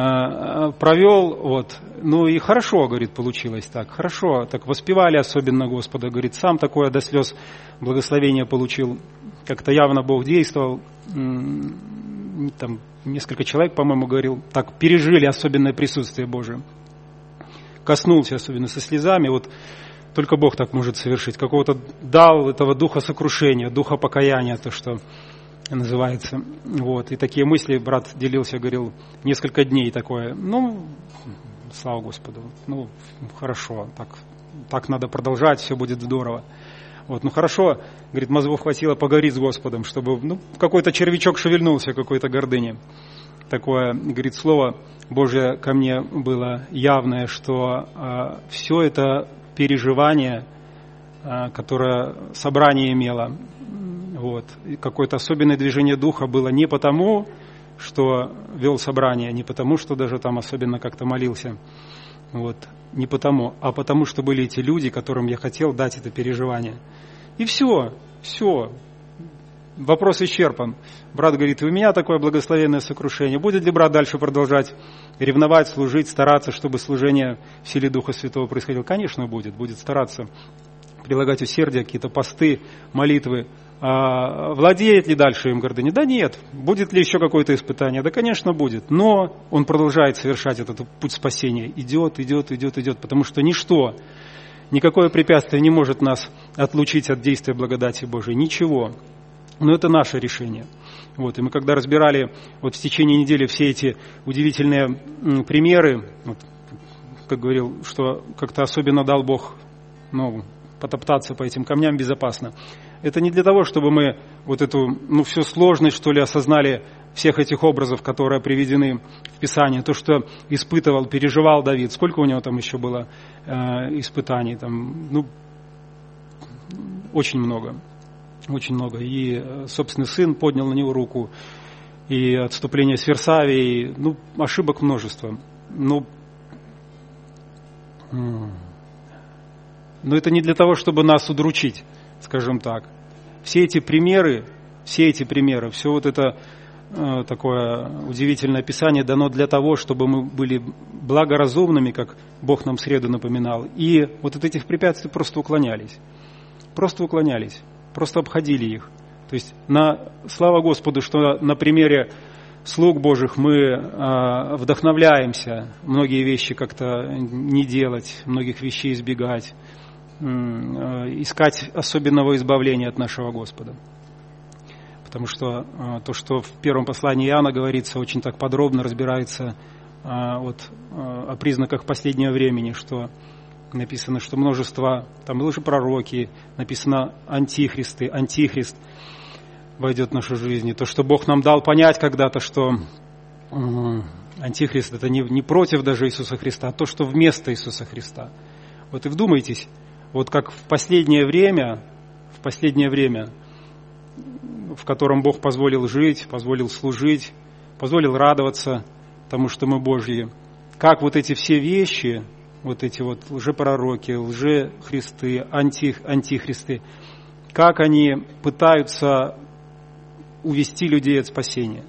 провел, и хорошо, говорит, получилось так, хорошо, так воспевали особенно Господа, говорит, сам такое до слез благословение получил, как-то явно Бог действовал, там несколько человек, по-моему, говорил, так пережили особенное присутствие Божие, коснулся особенно со слезами, только Бог так может совершить, какого-то дал этого духа сокрушения, духа покаяния, то, что называется. И такие мысли брат делился, говорил, несколько дней такое. Слава Господу. Хорошо, так надо продолжать, все будет здорово. Хорошо, говорит, мозгов хватило поговорить с Господом, чтобы какой-то червячок шевельнулся, какой-то гордыни. Такое, говорит, слово Божье ко мне было явное, что все это переживание которое собрание имело. Вот. И какое-то особенное движение духа было не потому, что вел собрание, не потому, что даже там особенно как-то молился. Вот. Не потому, а потому, что были эти люди, которым я хотел дать это переживание. И все. Вопрос исчерпан. Брат говорит, у меня такое благословенное сокрушение. Будет ли брат дальше продолжать ревновать, служить, стараться, чтобы служение в силе Духа Святого происходило? Конечно, будет. Будет стараться прилагать усердие, какие-то посты, молитвы. Владеет ли дальше им гордыня? Да нет. Будет ли еще какое-то испытание? Да, конечно, будет. Но он продолжает совершать этот путь спасения. Идет, потому что ничто, никакое препятствие не может нас отлучить от действия благодати Божией. Ничего. Но это наше решение. Вот. И мы когда разбирали вот в течение недели все эти удивительные примеры, вот, как говорил, что как-то особенно дал Бог, потоптаться по этим камням безопасно. Это не для того, чтобы мы вот эту, всю сложность, что ли, осознали всех этих образов, которые приведены в Писании. То, что испытывал, переживал Давид. Сколько у него там еще было испытаний? Там, очень много. Очень много. И собственный сын поднял на него руку. И отступление с Версавии. Ошибок множество. Но это не для того, чтобы нас удручить, скажем так. Все эти примеры, все вот это такое удивительное Писание дано для того, чтобы мы были благоразумными, как Бог нам в среду напоминал, и вот от этих препятствий просто уклонялись, просто обходили их. То есть, слава Господу, что на примере слуг Божьих мы вдохновляемся многие вещи как-то не делать, многих вещей избегать, искать особенного избавления от нашего Господа. Потому что то, что в первом послании Иоанна говорится, очень так подробно разбирается о признаках последнего времени, что написано, что множество, там лжепророки, написано антихрист войдет в нашу жизнь. И то, что Бог нам дал понять когда-то, что антихрист это не против даже Иисуса Христа, а то, что вместо Иисуса Христа. Вот и вдумайтесь, вот как в последнее время, в котором Бог позволил жить, позволил служить, позволил радоваться тому, что мы Божьи, как вот эти все вещи, вот эти вот лжепророки, лжехристы, антихристы, как они пытаются увести людей от спасения.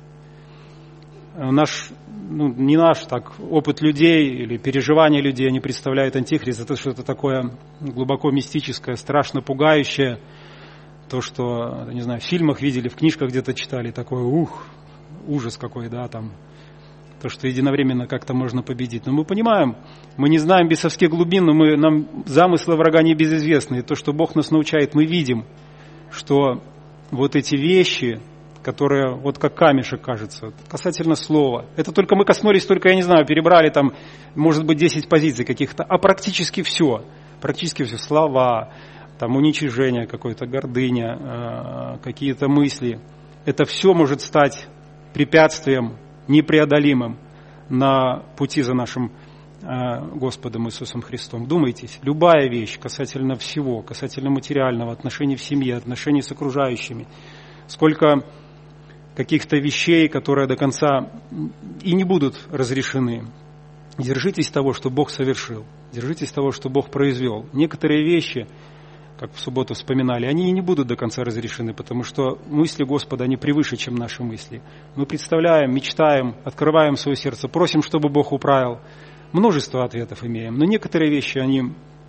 Не наш опыт людей или переживания людей, они представляют антихрист, это что-то такое глубоко мистическое, страшно пугающее, то, что, не знаю, в фильмах видели, в книжках где-то читали, такое, ужас какой, да, там, то, что единовременно как-то можно победить. Но мы понимаем, мы не знаем бесовских глубин, но нам замыслы врага не безызвестны. И то, что Бог нас научает, мы видим, что вот эти вещи, которые вот как камешек кажется, касательно слова. Это только мы коснулись, я не знаю, перебрали там, может быть, 10 позиций каких-то, а практически все, слова, там уничижение какое-то, гордыня, какие-то мысли. Это все может стать препятствием непреодолимым на пути за нашим Господом Иисусом Христом. Думайтесь, любая вещь касательно всего, касательно материального, отношений в семье, отношений с окружающими, сколько каких-то вещей, которые до конца и не будут разрешены. Держитесь того, что Бог совершил. Держитесь того, что Бог произвел. Некоторые вещи, как в субботу вспоминали, они и не будут до конца разрешены, потому что мысли Господа, они превыше, чем наши мысли. Мы представляем, мечтаем, открываем свое сердце, просим, чтобы Бог управил. Множество ответов имеем, но некоторые вещи, они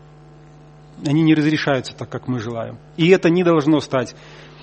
не разрешаются так, как мы желаем. И это не должно стать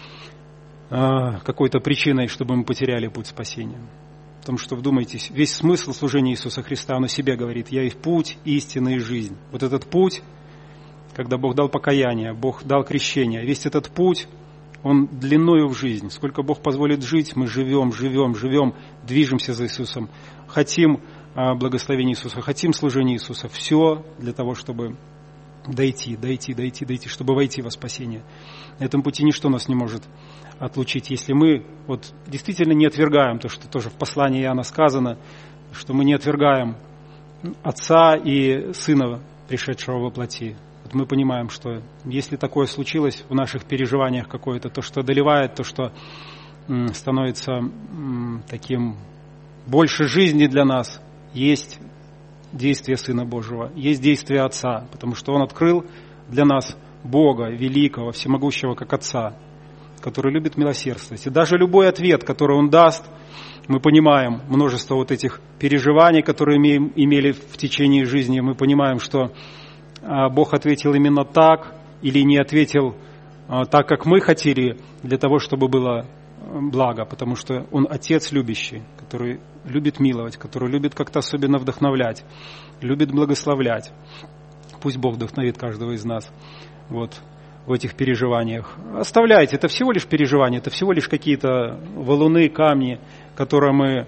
какой-то причиной, чтобы мы потеряли путь спасения. Потому что, вдумайтесь, весь смысл служения Иисуса Христа, Он о себе говорит: «Я есть путь, истина и жизнь». Вот этот путь, когда Бог дал покаяние, Бог дал крещение, весь этот путь, он длиною в жизнь. Сколько Бог позволит жить, мы живем, движемся за Иисусом, хотим благословения Иисуса, хотим служения Иисуса. Все для того, чтобы дойти, чтобы войти во спасение. На этом пути ничто нас не может отлучить, если мы действительно не отвергаем то, что тоже в послании Иоанна сказано, что мы не отвергаем Отца и Сына пришедшего во плоти. Вот мы понимаем, что если такое случилось в наших переживаниях какое-то, то, что одолевает, то, что становится таким больше жизни для нас, есть действие Сына Божьего, есть действие Отца, потому что Он открыл для нас Бога, великого, всемогущего, как Отца, который любит милосердствовать. И даже любой ответ, который Он даст, мы понимаем множество вот этих переживаний, которые имели в течение жизни, мы понимаем, что Бог ответил именно так или не ответил так, как мы хотели, для того, чтобы было благо, потому что Он Отец любящий, который любит миловать, который любит как-то особенно вдохновлять, любит благословлять. Пусть Бог вдохновит каждого из нас вот в этих переживаниях. Оставляйте, это всего лишь переживания, это всего лишь какие-то валуны, камни, которые мы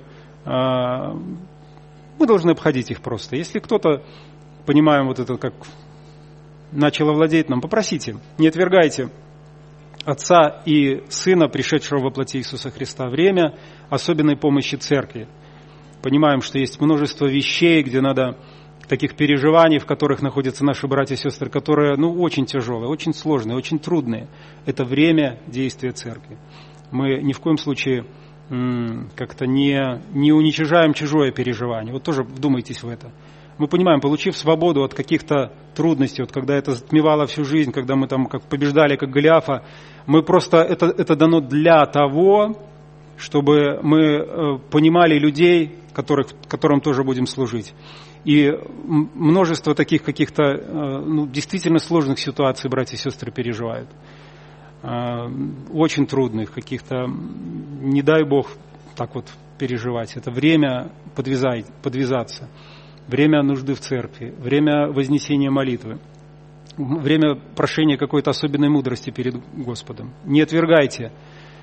должны обходить их просто. Если кто-то, понимаем вот это, как начало владеть нам, попросите, не отвергайте Отца и Сына, пришедшего во плоти Иисуса Христа. Время особенной помощи Церкви. Понимаем, что есть множество вещей, где надо, таких переживаний, в которых находятся наши братья и сестры, которые очень тяжелые, очень сложные, очень трудные. Это время действия Церкви. Мы ни в коем случае как-то не уничижаем чужое переживание. Вот тоже вдумайтесь в это. Мы понимаем, получив свободу от каких-то трудностей, вот когда это затмевало всю жизнь, когда мы там как побеждали, как Голиафа, мы просто, это дано для того, чтобы мы понимали людей, которым тоже будем служить. И множество таких каких-то действительно сложных ситуаций братья и сестры переживают. Очень трудных, каких-то, не дай Бог так вот переживать. Это время подвязаться, время нужды в церкви, время вознесения молитвы, время прошения какой-то особенной мудрости перед Господом. Не отвергайте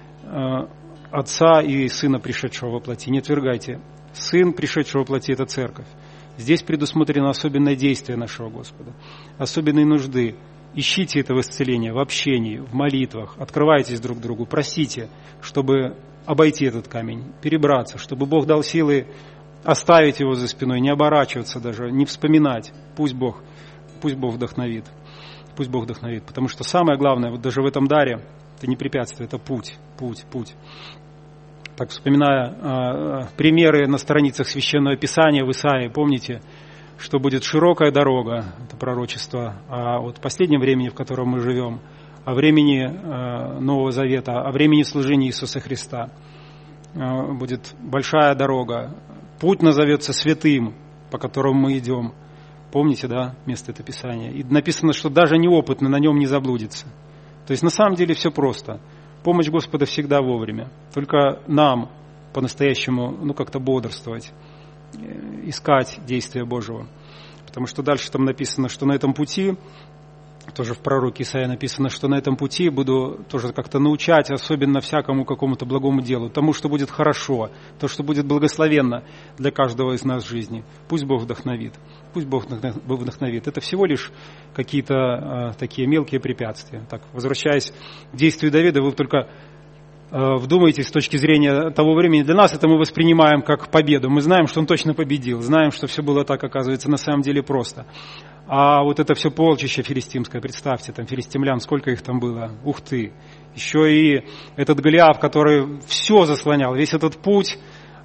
Отца и Сына, пришедшего во плоти, не отвергайте. Сын, пришедшего во плоти, это церковь. Здесь предусмотрено особенное действие нашего Господа, особенные нужды. Ищите этого исцеления в общении, в молитвах, открывайтесь друг другу, просите, чтобы обойти этот камень, перебраться, чтобы Бог дал силы оставить его за спиной, не оборачиваться даже, не вспоминать. Пусть Бог вдохновит. Пусть Бог вдохновит. Потому что самое главное, вот даже в этом даре, это не препятствие, это путь. Так, вспоминая примеры на страницах Священного Писания в Исаии, помните, что будет широкая дорога, это пророчество, о последнем времени, в котором мы живем, о времени Нового Завета, о времени служения Иисуса Христа. Будет большая дорога, путь назовется святым, по которому мы идем. Помните, да, место это Писания? И написано, что даже неопытный на нем не заблудится. То есть на самом деле все просто. Помощь Господа всегда вовремя. Только нам по-настоящему как-то бодрствовать, искать действия Божьего. Потому что дальше там написано, что на этом пути, тоже в пророке Исаии написано, что на этом пути буду тоже как-то научать, особенно всякому какому-то благому делу, тому, что будет хорошо, то, что будет благословенно для каждого из нас в жизни. Пусть Бог вдохновит. Пусть Бог вдохновит. Это всего лишь какие-то такие мелкие препятствия. Так, возвращаясь к действию Давида, вы только вдумайтесь с точки зрения того времени. Для нас это мы воспринимаем как победу. Мы знаем, что он точно победил. Знаем, что все было так, оказывается, на самом деле просто. А вот это все полчище филистимское, представьте, там филистимлян, сколько их там было. Ух ты! Еще и этот Голиаф, который все заслонял. Весь этот путь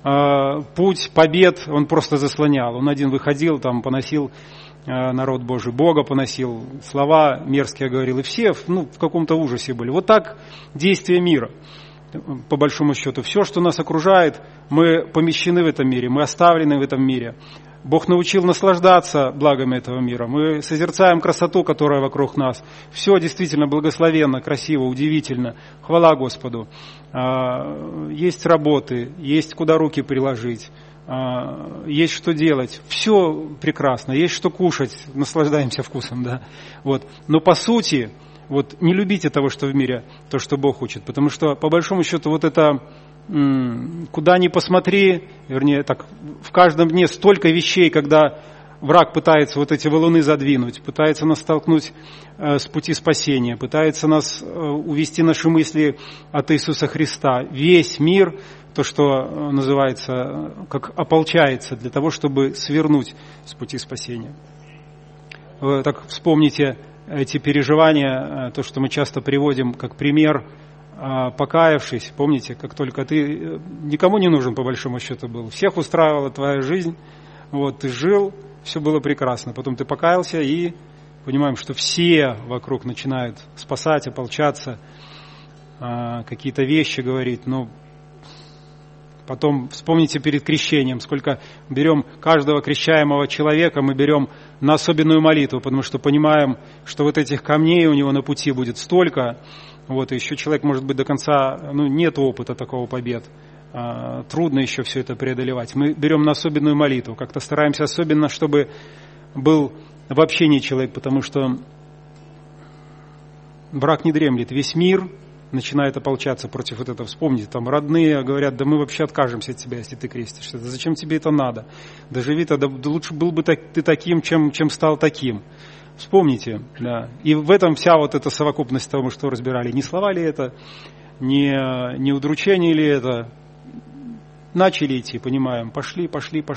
побед он просто заслонял. Он один выходил, там поносил народ Божий, Бога поносил, слова мерзкие говорил. И все в каком-то ужасе были. Вот так действие мира. По большому счету, все, что нас окружает, мы помещены в этом мире, мы оставлены в этом мире. Бог научил наслаждаться благами этого мира. Мы созерцаем красоту, которая вокруг нас. Все действительно благословенно, красиво, удивительно. Хвала Господу. Есть работы, есть куда руки приложить, есть что делать. Все прекрасно, есть что кушать, наслаждаемся вкусом. Да? Вот. Но по сути... не любите того, что в мире, то, что Бог учит. Потому что, по большому счету, вот это, куда ни посмотри, вернее, так, в каждом дне столько вещей, когда враг пытается вот эти валуны задвинуть, пытается нас столкнуть с пути спасения, пытается нас увести наши мысли от Иисуса Христа. Весь мир, то, что называется, как ополчается для того, чтобы свернуть с пути спасения. так вспомните эти переживания, то, что мы часто приводим как пример, покаявшись, помните, как только ты никому не нужен по большому счету был, всех устраивала твоя жизнь, вот, ты жил, все было прекрасно, потом ты покаялся и понимаем, что все вокруг начинают спасать, ополчаться, какие-то вещи говорить, но потом вспомните перед крещением, сколько берем каждого крещаемого человека, мы берем на особенную молитву, потому что понимаем, что вот этих камней у него на пути будет столько, вот, и еще человек, может быть, до конца, нет опыта такого побед, трудно еще все это преодолевать. Мы берем на особенную молитву, как-то стараемся особенно, чтобы был в общении человек, потому что враг не дремлет, весь мир начинает ополчаться против вот этого. Вспомните, там родные говорят, да мы вообще откажемся от тебя, если ты крестишься. Да зачем тебе это надо? Да живи тогда, да лучше был бы ты таким, чем стал таким. Вспомните, да. И в этом вся вот эта совокупность того, что разбирали. Не слова ли это, не удручение ли это. Начали идти, понимаем, пошли,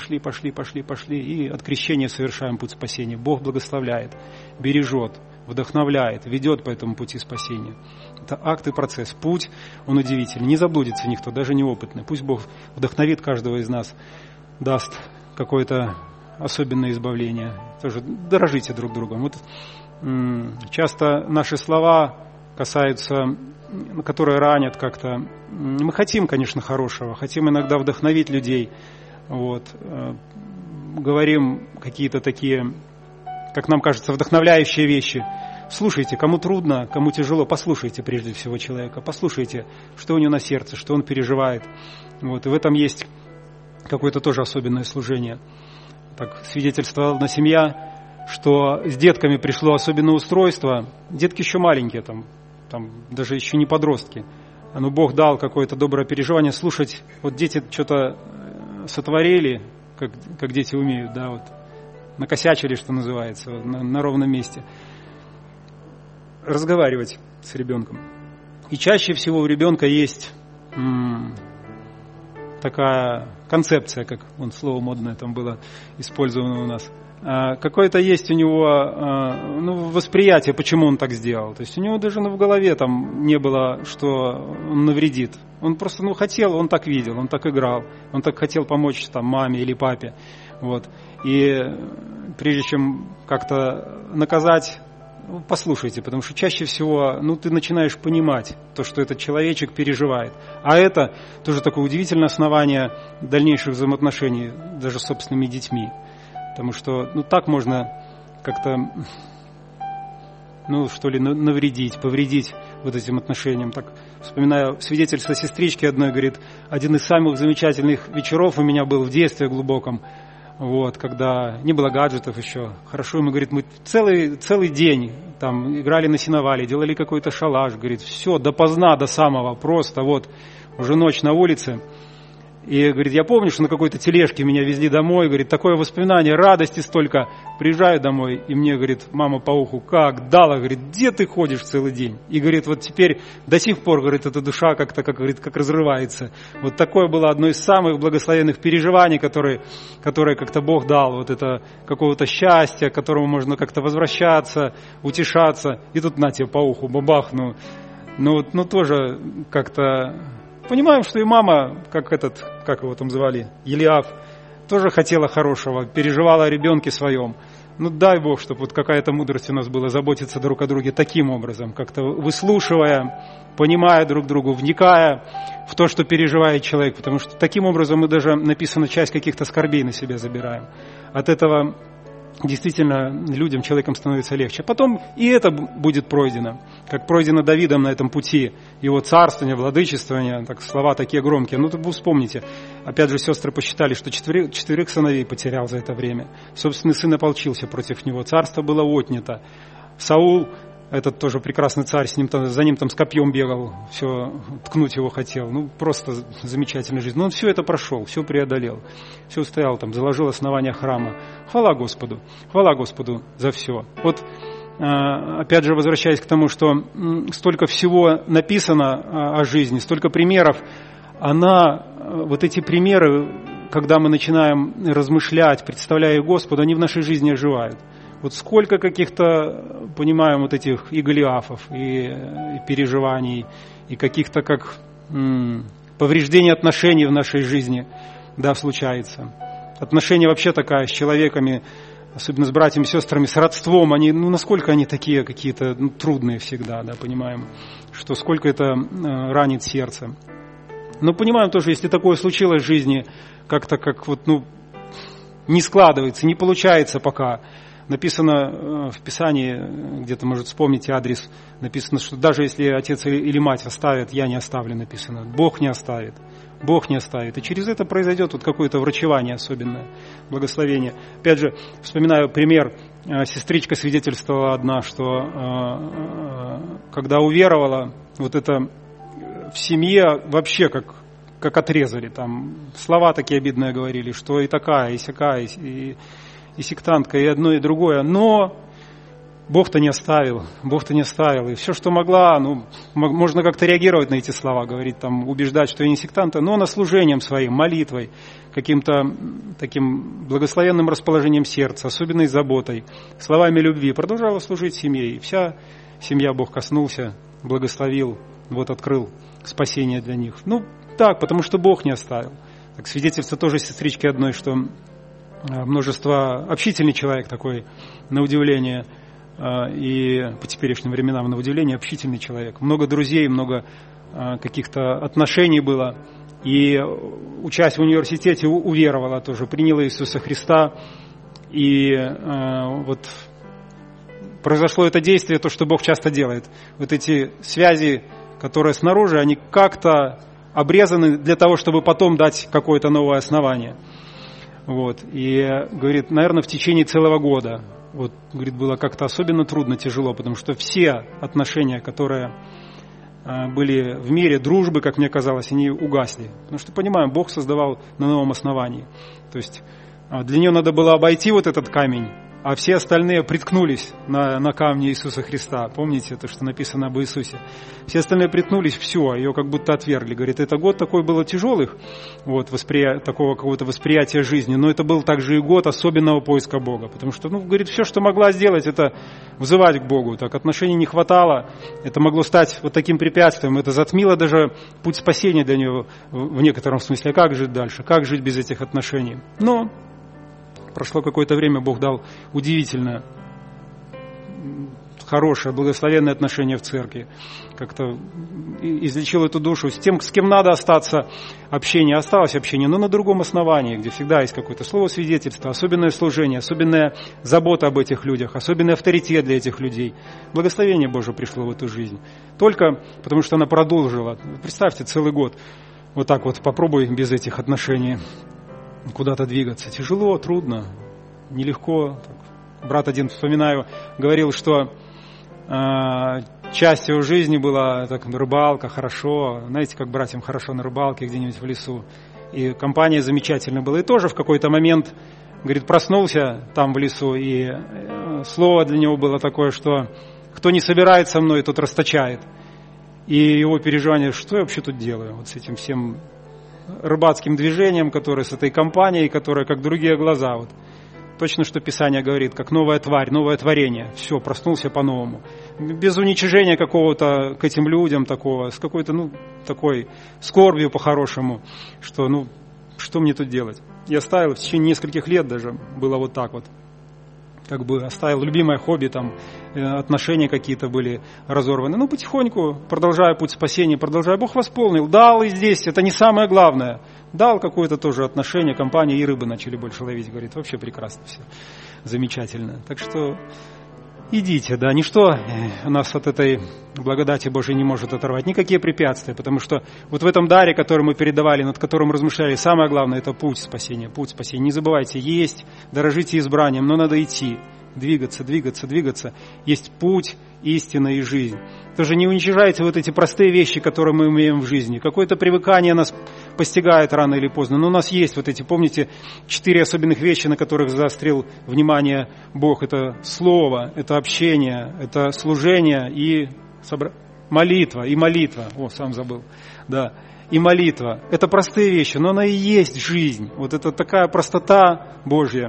и от крещения совершаем путь спасения. Бог благословляет, бережет, вдохновляет, ведет по этому пути спасения. Это акт и процесс. Путь, он удивительный. Не заблудится никто, даже неопытный. Пусть Бог вдохновит каждого из нас, даст какое-то особенное избавление. Тоже дорожите друг другом. Вот, часто наши слова касаются, которые ранят как-то. Мы хотим, конечно, хорошего, хотим иногда вдохновить людей. Вот. Говорим какие-то такие, как нам кажется, вдохновляющие вещи. Слушайте, кому трудно, кому тяжело, послушайте прежде всего человека, послушайте, что у него на сердце, что он переживает. Вот. И в этом есть какое-то тоже особенное служение. Так свидетельствовала одна семья, что с детками пришло особенное устройство. Детки еще маленькие, там даже еще не подростки. Но Бог дал какое-то доброе переживание слушать. Вот дети что-то сотворили, как дети умеют, да, вот накосячили, что называется, на ровном месте. Разговаривать с ребенком. И чаще всего у ребенка есть такая концепция, как слово модное там было использовано у нас. Какое-то есть у него восприятие, почему он так сделал. То есть у него даже в голове там не было, что он навредит. Он просто хотел, он так видел, он так играл, он так хотел помочь там маме или папе. Вот. И прежде чем как-то наказать, послушайте, потому что чаще всего ты начинаешь понимать то, что этот человечек переживает. А это тоже такое удивительное основание дальнейших взаимоотношений даже с собственными детьми. Потому что так можно как-то, навредить, повредить вот этим отношениям. Так, вспоминаю свидетельство сестрички одной, говорит, один из самых замечательных вечеров у меня был в детстве глубоком, вот, когда не было гаджетов еще. Хорошо, мы, говорит, мы целый день там играли на сеновале, делали какой-то шалаш, говорит, все, допоздна, до самого, просто вот, уже ночь на улице. И, говорит, я помню, что на какой-то тележке меня везли домой, говорит, такое воспоминание, радости столько. Приезжаю домой, и мне, говорит, мама по уху, как дала, говорит, где ты ходишь целый день? И, говорит, вот теперь до сих пор, говорит, эта душа как-то, как разрывается. Вот такое было одно из самых благословенных переживаний, которые как-то Бог дал, вот это какого-то счастья, к которому можно как-то возвращаться, утешаться. И тут на тебе по уху, бабах, тоже как-то... Понимаем, что и мама, как его там звали, Елиаф, тоже хотела хорошего, переживала о ребенке своем. Дай Бог, чтобы вот какая-то мудрость у нас была, заботиться друг о друге таким образом, как-то выслушивая, понимая друг друга, вникая в то, что переживает человек, потому что таким образом мы даже, написано, часть каких-то скорбей на себя забираем. От этого действительно людям, человеком становится легче. Потом и это будет пройдено, как пройдено Давидом на этом пути, его царствования, владычествования, так, слова такие громкие. Вы вспомните, опять же, сестры посчитали, что четверых сыновей потерял за это время. Собственный сын ополчился против него, царство было отнято. Саул, этот тоже прекрасный царь, за ним там с копьем бегал, все, ткнуть его хотел. Просто замечательная жизнь. Но он все это прошел, все преодолел, все устоял там, заложил основание храма. Хвала Господу за все. Вот, опять же, возвращаясь к тому, что столько всего написано о жизни, столько примеров, вот эти примеры, когда мы начинаем размышлять, представляя Господа, они в нашей жизни оживают. Вот сколько каких-то, понимаем, вот этих и Голиафов, и переживаний, и каких-то как повреждений отношений в нашей жизни, да, случается. Отношения вообще такая с человеками, особенно с братьями, сестрами, с родством, они, насколько они такие какие-то трудные всегда, да, понимаем, что сколько это ранит сердце. Но понимаем тоже, если такое случилось в жизни, как-то как вот, не складывается, не получается пока. Написано в Писании, где-то, может, вспомните адрес, написано, что даже если отец или мать оставят, я не оставлю, написано. Бог не оставит. Бог не оставит. И через это произойдет вот какое-то врачевание особенное, благословение. Опять же, вспоминаю пример, сестричка свидетельствовала одна, что когда уверовала, вот это в семье вообще как отрезали, там слова такие обидные говорили, что и такая, и сякая, и сектантка, и одно, и другое. Но Бог-то не оставил, и все, что могла, можно как-то реагировать на эти слова, говорить, там, убеждать, что я не сектанта, но она служением своим, молитвой, каким-то таким благословенным расположением сердца, особенной заботой, словами любви продолжала служить семье, и вся семья Бог коснулся, благословил, вот открыл спасение для них. Так, потому что Бог не оставил. Так, свидетельство тоже сестрички одной, что множество, общительный человек такой, на удивление, и по теперешним временам, на удивление, общительный человек. Много друзей, много каких-то отношений было. И, учась в университете, уверовала тоже, приняла Иисуса Христа. И вот произошло это действие, то, что Бог часто делает. Вот эти связи, которые снаружи, они как-то обрезаны для того, чтобы потом дать какое-то новое основание. Вот. И, говорит, наверное, в течение целого года, вот, говорит, было как-то особенно трудно, тяжело, потому что все отношения, которые были в мире, дружбы, как мне казалось, они угасли. Потому что, понимаем, Бог создавал на новом основании. То есть для нее надо было обойти вот этот камень, а все остальные приткнулись на камне Иисуса Христа. Помните это, что написано об Иисусе? Все остальные приткнулись, все, ее как будто отвергли. Говорит, это год такой было тяжелых, вот, такого какого-то восприятия жизни, но это был также и год особенного поиска Бога. Потому что, говорит, все, что могла сделать, это взывать к Богу. Так отношений не хватало, это могло стать вот таким препятствием, это затмило даже путь спасения для нее в некотором смысле. Как жить дальше, как жить без этих отношений? Но прошло какое-то время, Бог дал удивительное, хорошее, благословенное отношение в церкви. Как-то излечил эту душу. С тем, с кем надо остаться, общение. Осталось общение, но на другом основании, где всегда есть какое-то слово свидетельства, особенное служение, особенная забота об этих людях, особенный авторитет для этих людей. Благословение Божие пришло в эту жизнь. Только потому, что она продолжила. Представьте, целый год. Вот так вот попробуй без этих отношений куда-то двигаться. Тяжело, трудно, нелегко. Брат один, вспоминаю, говорил, что часть его жизни была рыбалка, хорошо. Знаете, как братьям хорошо на рыбалке где-нибудь в лесу. И компания замечательная была. И тоже в какой-то момент, говорит, проснулся там в лесу, и слово для него было такое, что кто не собирает со мной, тот расточает. И его переживание, что я вообще тут делаю вот с этим всем рыбацким движением, которое с этой компанией, которая как другие глаза. Вот. Точно, что Писание говорит, как новая тварь, новое творение. Все, проснулся по-новому. Без уничижения какого-то к этим людям такого, с какой-то, такой скорбью по-хорошему, что, что мне тут делать? Я оставил в течение нескольких лет даже, было вот так вот. Как бы оставил любимое хобби, там, отношения какие-то были разорваны. Потихоньку, продолжая путь спасения, Бог восполнил, дал и здесь, это не самое главное. Дал какое-то тоже отношение, компания, и рыбы начали больше ловить, говорит, вообще прекрасно все, замечательно. Так что идите, да, ничто нас от этой благодати Божией не может оторвать, никакие препятствия, потому что вот в этом даре, который мы передавали, над которым размышляли, самое главное, это путь спасения, путь спасения. Не забывайте, есть, дорожите избранием, но надо идти, двигаться. Есть путь, истина и жизнь. Тоже не уничижайте вот эти простые вещи, которые мы имеем в жизни. Какое-то привыкание нас постигает рано или поздно. Но у нас есть вот эти, помните, 4 особенных вещи, на которых заострил внимание Бог. Это слово, это общение, это служение и молитва. О, сам забыл. Да. И молитва. Это простые вещи, но она и есть жизнь. Вот это такая простота Божья.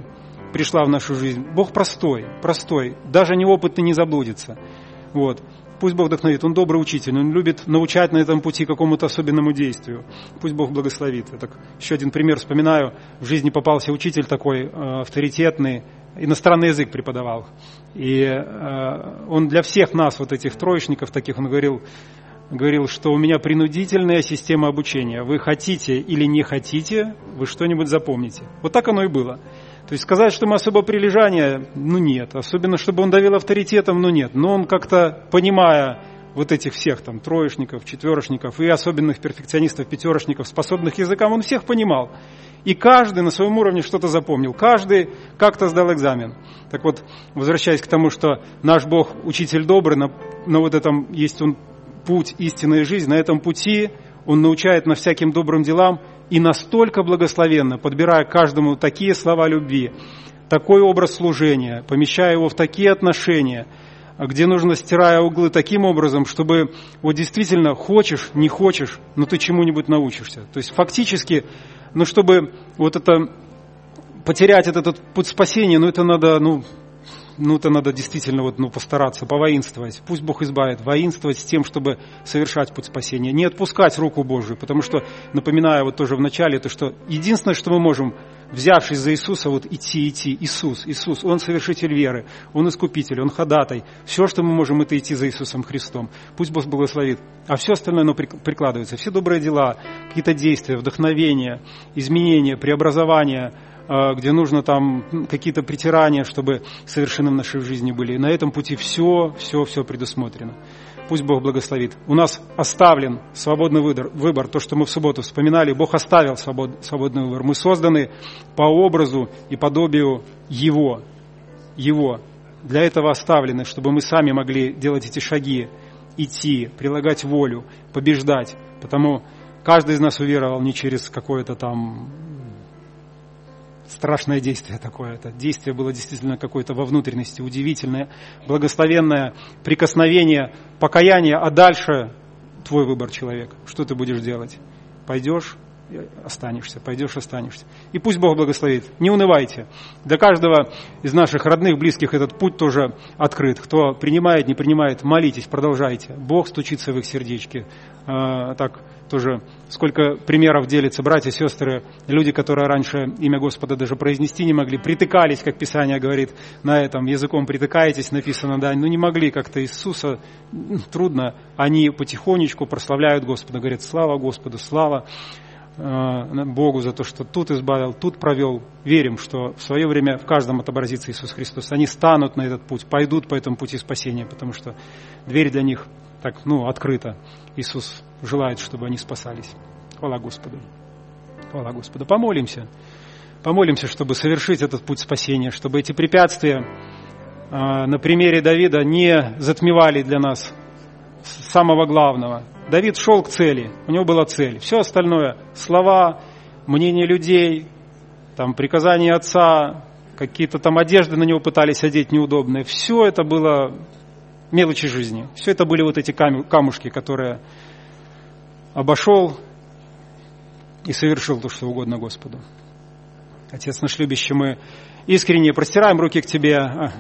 пришла в нашу жизнь. Бог простой, даже неопытный не заблудится. Вот. Пусть Бог вдохновит. Он добрый учитель, Он любит научать на этом пути какому-то особенному действию. Пусть Бог благословит. Я так еще один пример вспоминаю. В жизни попался учитель такой авторитетный, иностранный язык преподавал. И он для всех нас, вот этих троечников таких, он говорил, что у меня принудительная система обучения. Вы хотите или не хотите, вы что-нибудь запомните. Вот так оно и было. То есть сказать, что мы особо прилежания, нет. Особенно, чтобы он давил авторитетом, нет. Но он как-то, понимая вот этих всех там троечников, четверочников и особенных перфекционистов, пятерочников, способных языкам, он всех понимал. И каждый на своем уровне что-то запомнил. Каждый как-то сдал экзамен. Так вот, возвращаясь к тому, что наш Бог учитель добрый, на вот этом есть он путь истинной жизни, на этом пути Он научает нас всяким добрым делам и настолько благословенно, подбирая каждому такие слова любви, такой образ служения, помещая его в такие отношения, где нужно, стирая углы таким образом, чтобы вот действительно хочешь, не хочешь, но ты чему-нибудь научишься. То есть фактически, чтобы вот это потерять этот путь спасения, это надо действительно постараться, повоинствовать. Пусть Бог избавит, воинствовать с тем, чтобы совершать путь спасения. Не отпускать руку Божию, потому что, напоминаю тоже в начале, то, что единственное, что мы можем, взявшись за Иисуса, идти. Иисус, Он совершитель веры, Он искупитель, Он ходатай. Все, что мы можем, это идти за Иисусом Христом. Пусть Бог благословит. А все остальное, оно прикладывается. Все добрые дела, какие-то действия, вдохновения, изменения, преобразования, где нужно там какие-то притирания, чтобы совершены в нашей жизни были. И на этом пути все предусмотрено. Пусть Бог благословит. У нас оставлен свободный выбор. То, что мы в субботу вспоминали, Бог оставил свободный выбор. Мы созданы по образу и подобию Его. Для этого оставлены, чтобы мы сами могли делать эти шаги, идти, прилагать волю, побеждать. Потому каждый из нас уверовал не через какое-то там страшное действие такое. Это действие было действительно какое-то во внутренности, удивительное, благословенное прикосновение, покаяние, а дальше твой выбор, человек. Что ты будешь делать? Пойдешь, останешься, пойдешь, останешься. И пусть Бог благословит. Не унывайте. Для каждого из наших родных, близких этот путь тоже открыт. Кто принимает, не принимает, молитесь, продолжайте. Бог стучится в их сердечки. Так тоже сколько примеров делится, братья, сестры, люди, которые раньше имя Господа даже произнести не могли, притыкались, как Писание говорит, на этом языком притыкаетесь, написано, да, не могли как-то Иисуса, трудно, они потихонечку прославляют Господа, говорят, слава Господу, слава Богу за то, что тут избавил, тут провел. Верим, что в свое время в каждом отобразится Иисус Христос. Они станут на этот путь, пойдут по этому пути спасения, потому что дверь для них так, открыта. Иисус желает, чтобы они спасались. Хвала Господу. Хвала Господу. Помолимся, чтобы совершить этот путь спасения, чтобы эти препятствия на примере Давида не затмевали для нас самого главного. Давид шел к цели, у него была цель. Все остальное, слова, мнение людей, там, приказания отца, какие-то там одежды на него пытались одеть неудобные. Все это было мелочи жизни. Все это были эти камушки, которые обошел и совершил то, что угодно Господу. Отец наш любящий, мы искренне простираем руки к Тебе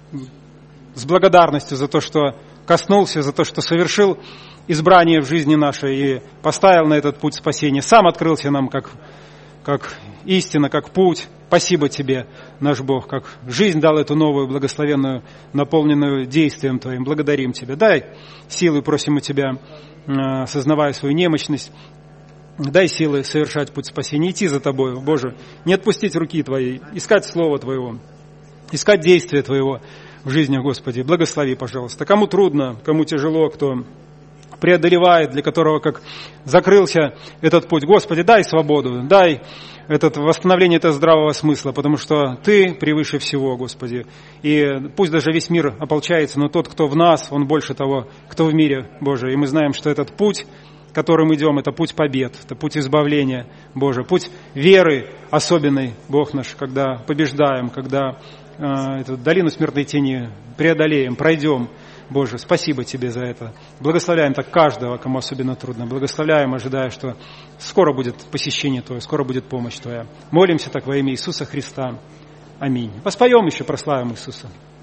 с благодарностью за то, что коснулся, за то, что совершил избрание в жизни нашей и поставил на этот путь спасения. Сам открылся нам как истина, как путь. Спасибо Тебе, наш Бог, как жизнь дал эту новую, благословенную, наполненную действием Твоим. Благодарим Тебя. Дай силы, просим у Тебя, осознавая свою немощность, дай силы совершать путь спасения, идти за Тобою, Боже, не отпустить руки Твоей, искать Слово Твоего, искать действия Твоего в жизни, Господи. Благослови, пожалуйста. Кому трудно, кому тяжело, кто преодолевает, для которого как закрылся этот путь. Господи, дай свободу, дай восстановление этого здравого смысла, потому что Ты превыше всего, Господи. И пусть даже весь мир ополчается, но тот, кто в нас, он больше того, кто в мире, Боже. И мы знаем, что этот путь, которым идем, это путь побед, это путь избавления, Боже, путь веры особенной, Бог наш, когда побеждаем, когда эту долину смертной тени преодолеем, пройдем. Боже, спасибо Тебе за это. Благословляем так каждого, кому особенно трудно. Благословляем, ожидая, что скоро будет посещение Твое, скоро будет помощь Твоя. Молимся так во имя Иисуса Христа. Аминь. Воспоем еще, прославим Иисуса.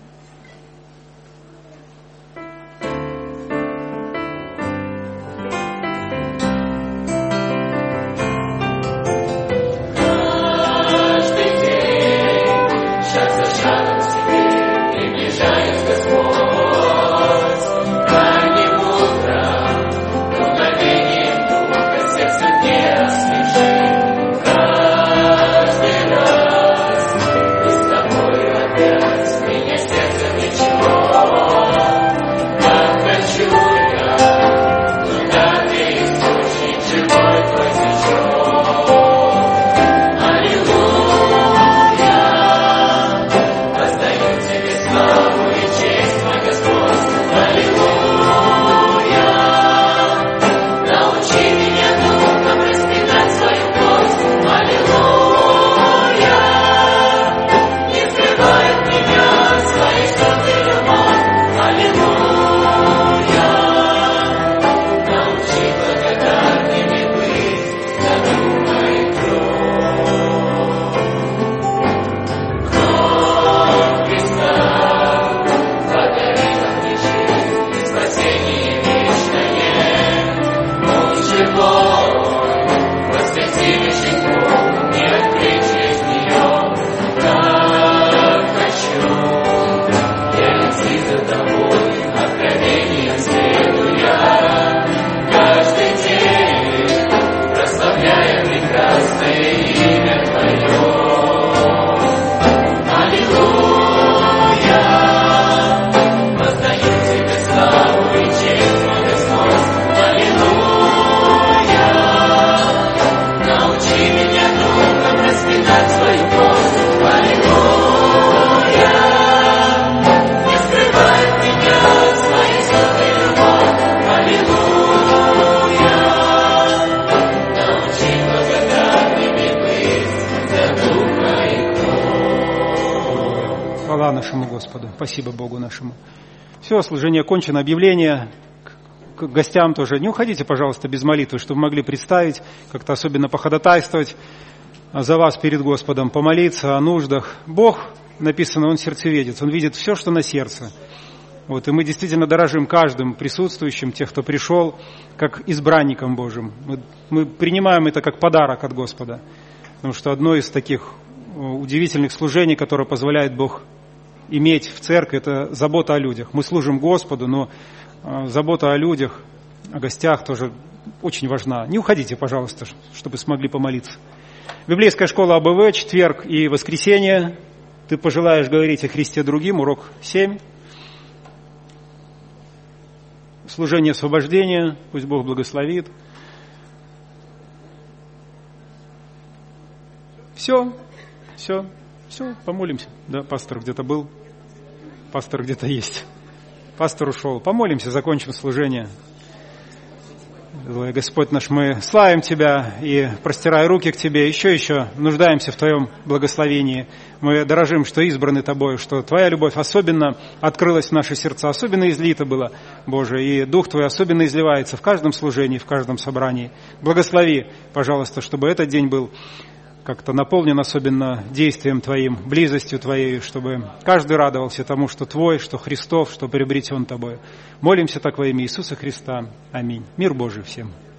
Нашему Господу. Спасибо Богу нашему. Все, служение кончено. Объявление к гостям тоже. Не уходите, пожалуйста, без молитвы, чтобы могли представить, как-то особенно походатайствовать за вас перед Господом, помолиться о нуждах. Бог, написано, Он сердцеведец, Он видит все, что на сердце. Вот, и мы действительно дорожим каждым присутствующим, тех, кто пришел, как избранником Божьим. Мы принимаем это как подарок от Господа. Потому что одно из таких удивительных служений, которое позволяет Бог иметь в церкви, это забота о людях. Мы служим Господу, но забота о людях, о гостях тоже очень важна. Не уходите, пожалуйста, чтобы смогли помолиться. Библейская школа АБВ, четверг и воскресенье. Ты пожелаешь говорить о Христе другим, урок 7. Служение освобождения, пусть Бог благословит. Все, помолимся. Да, пастор где-то был, пастор где-то есть. Пастор ушел. Помолимся, закончим служение. Господь наш, мы славим Тебя и, простирая руки к Тебе, еще нуждаемся в Твоем благословении. Мы дорожим, что избраны Тобой, что Твоя любовь особенно открылась в наши сердца, особенно излита была, Боже, и Дух Твой особенно изливается в каждом служении, в каждом собрании. Благослови, пожалуйста, чтобы этот день был как-то наполнен особенно действием Твоим, близостью Твоей, чтобы каждый радовался тому, что Твой, что Христов, что приобретен Тобой. Молимся так во имя Иисуса Христа. Аминь. Мир Божий всем.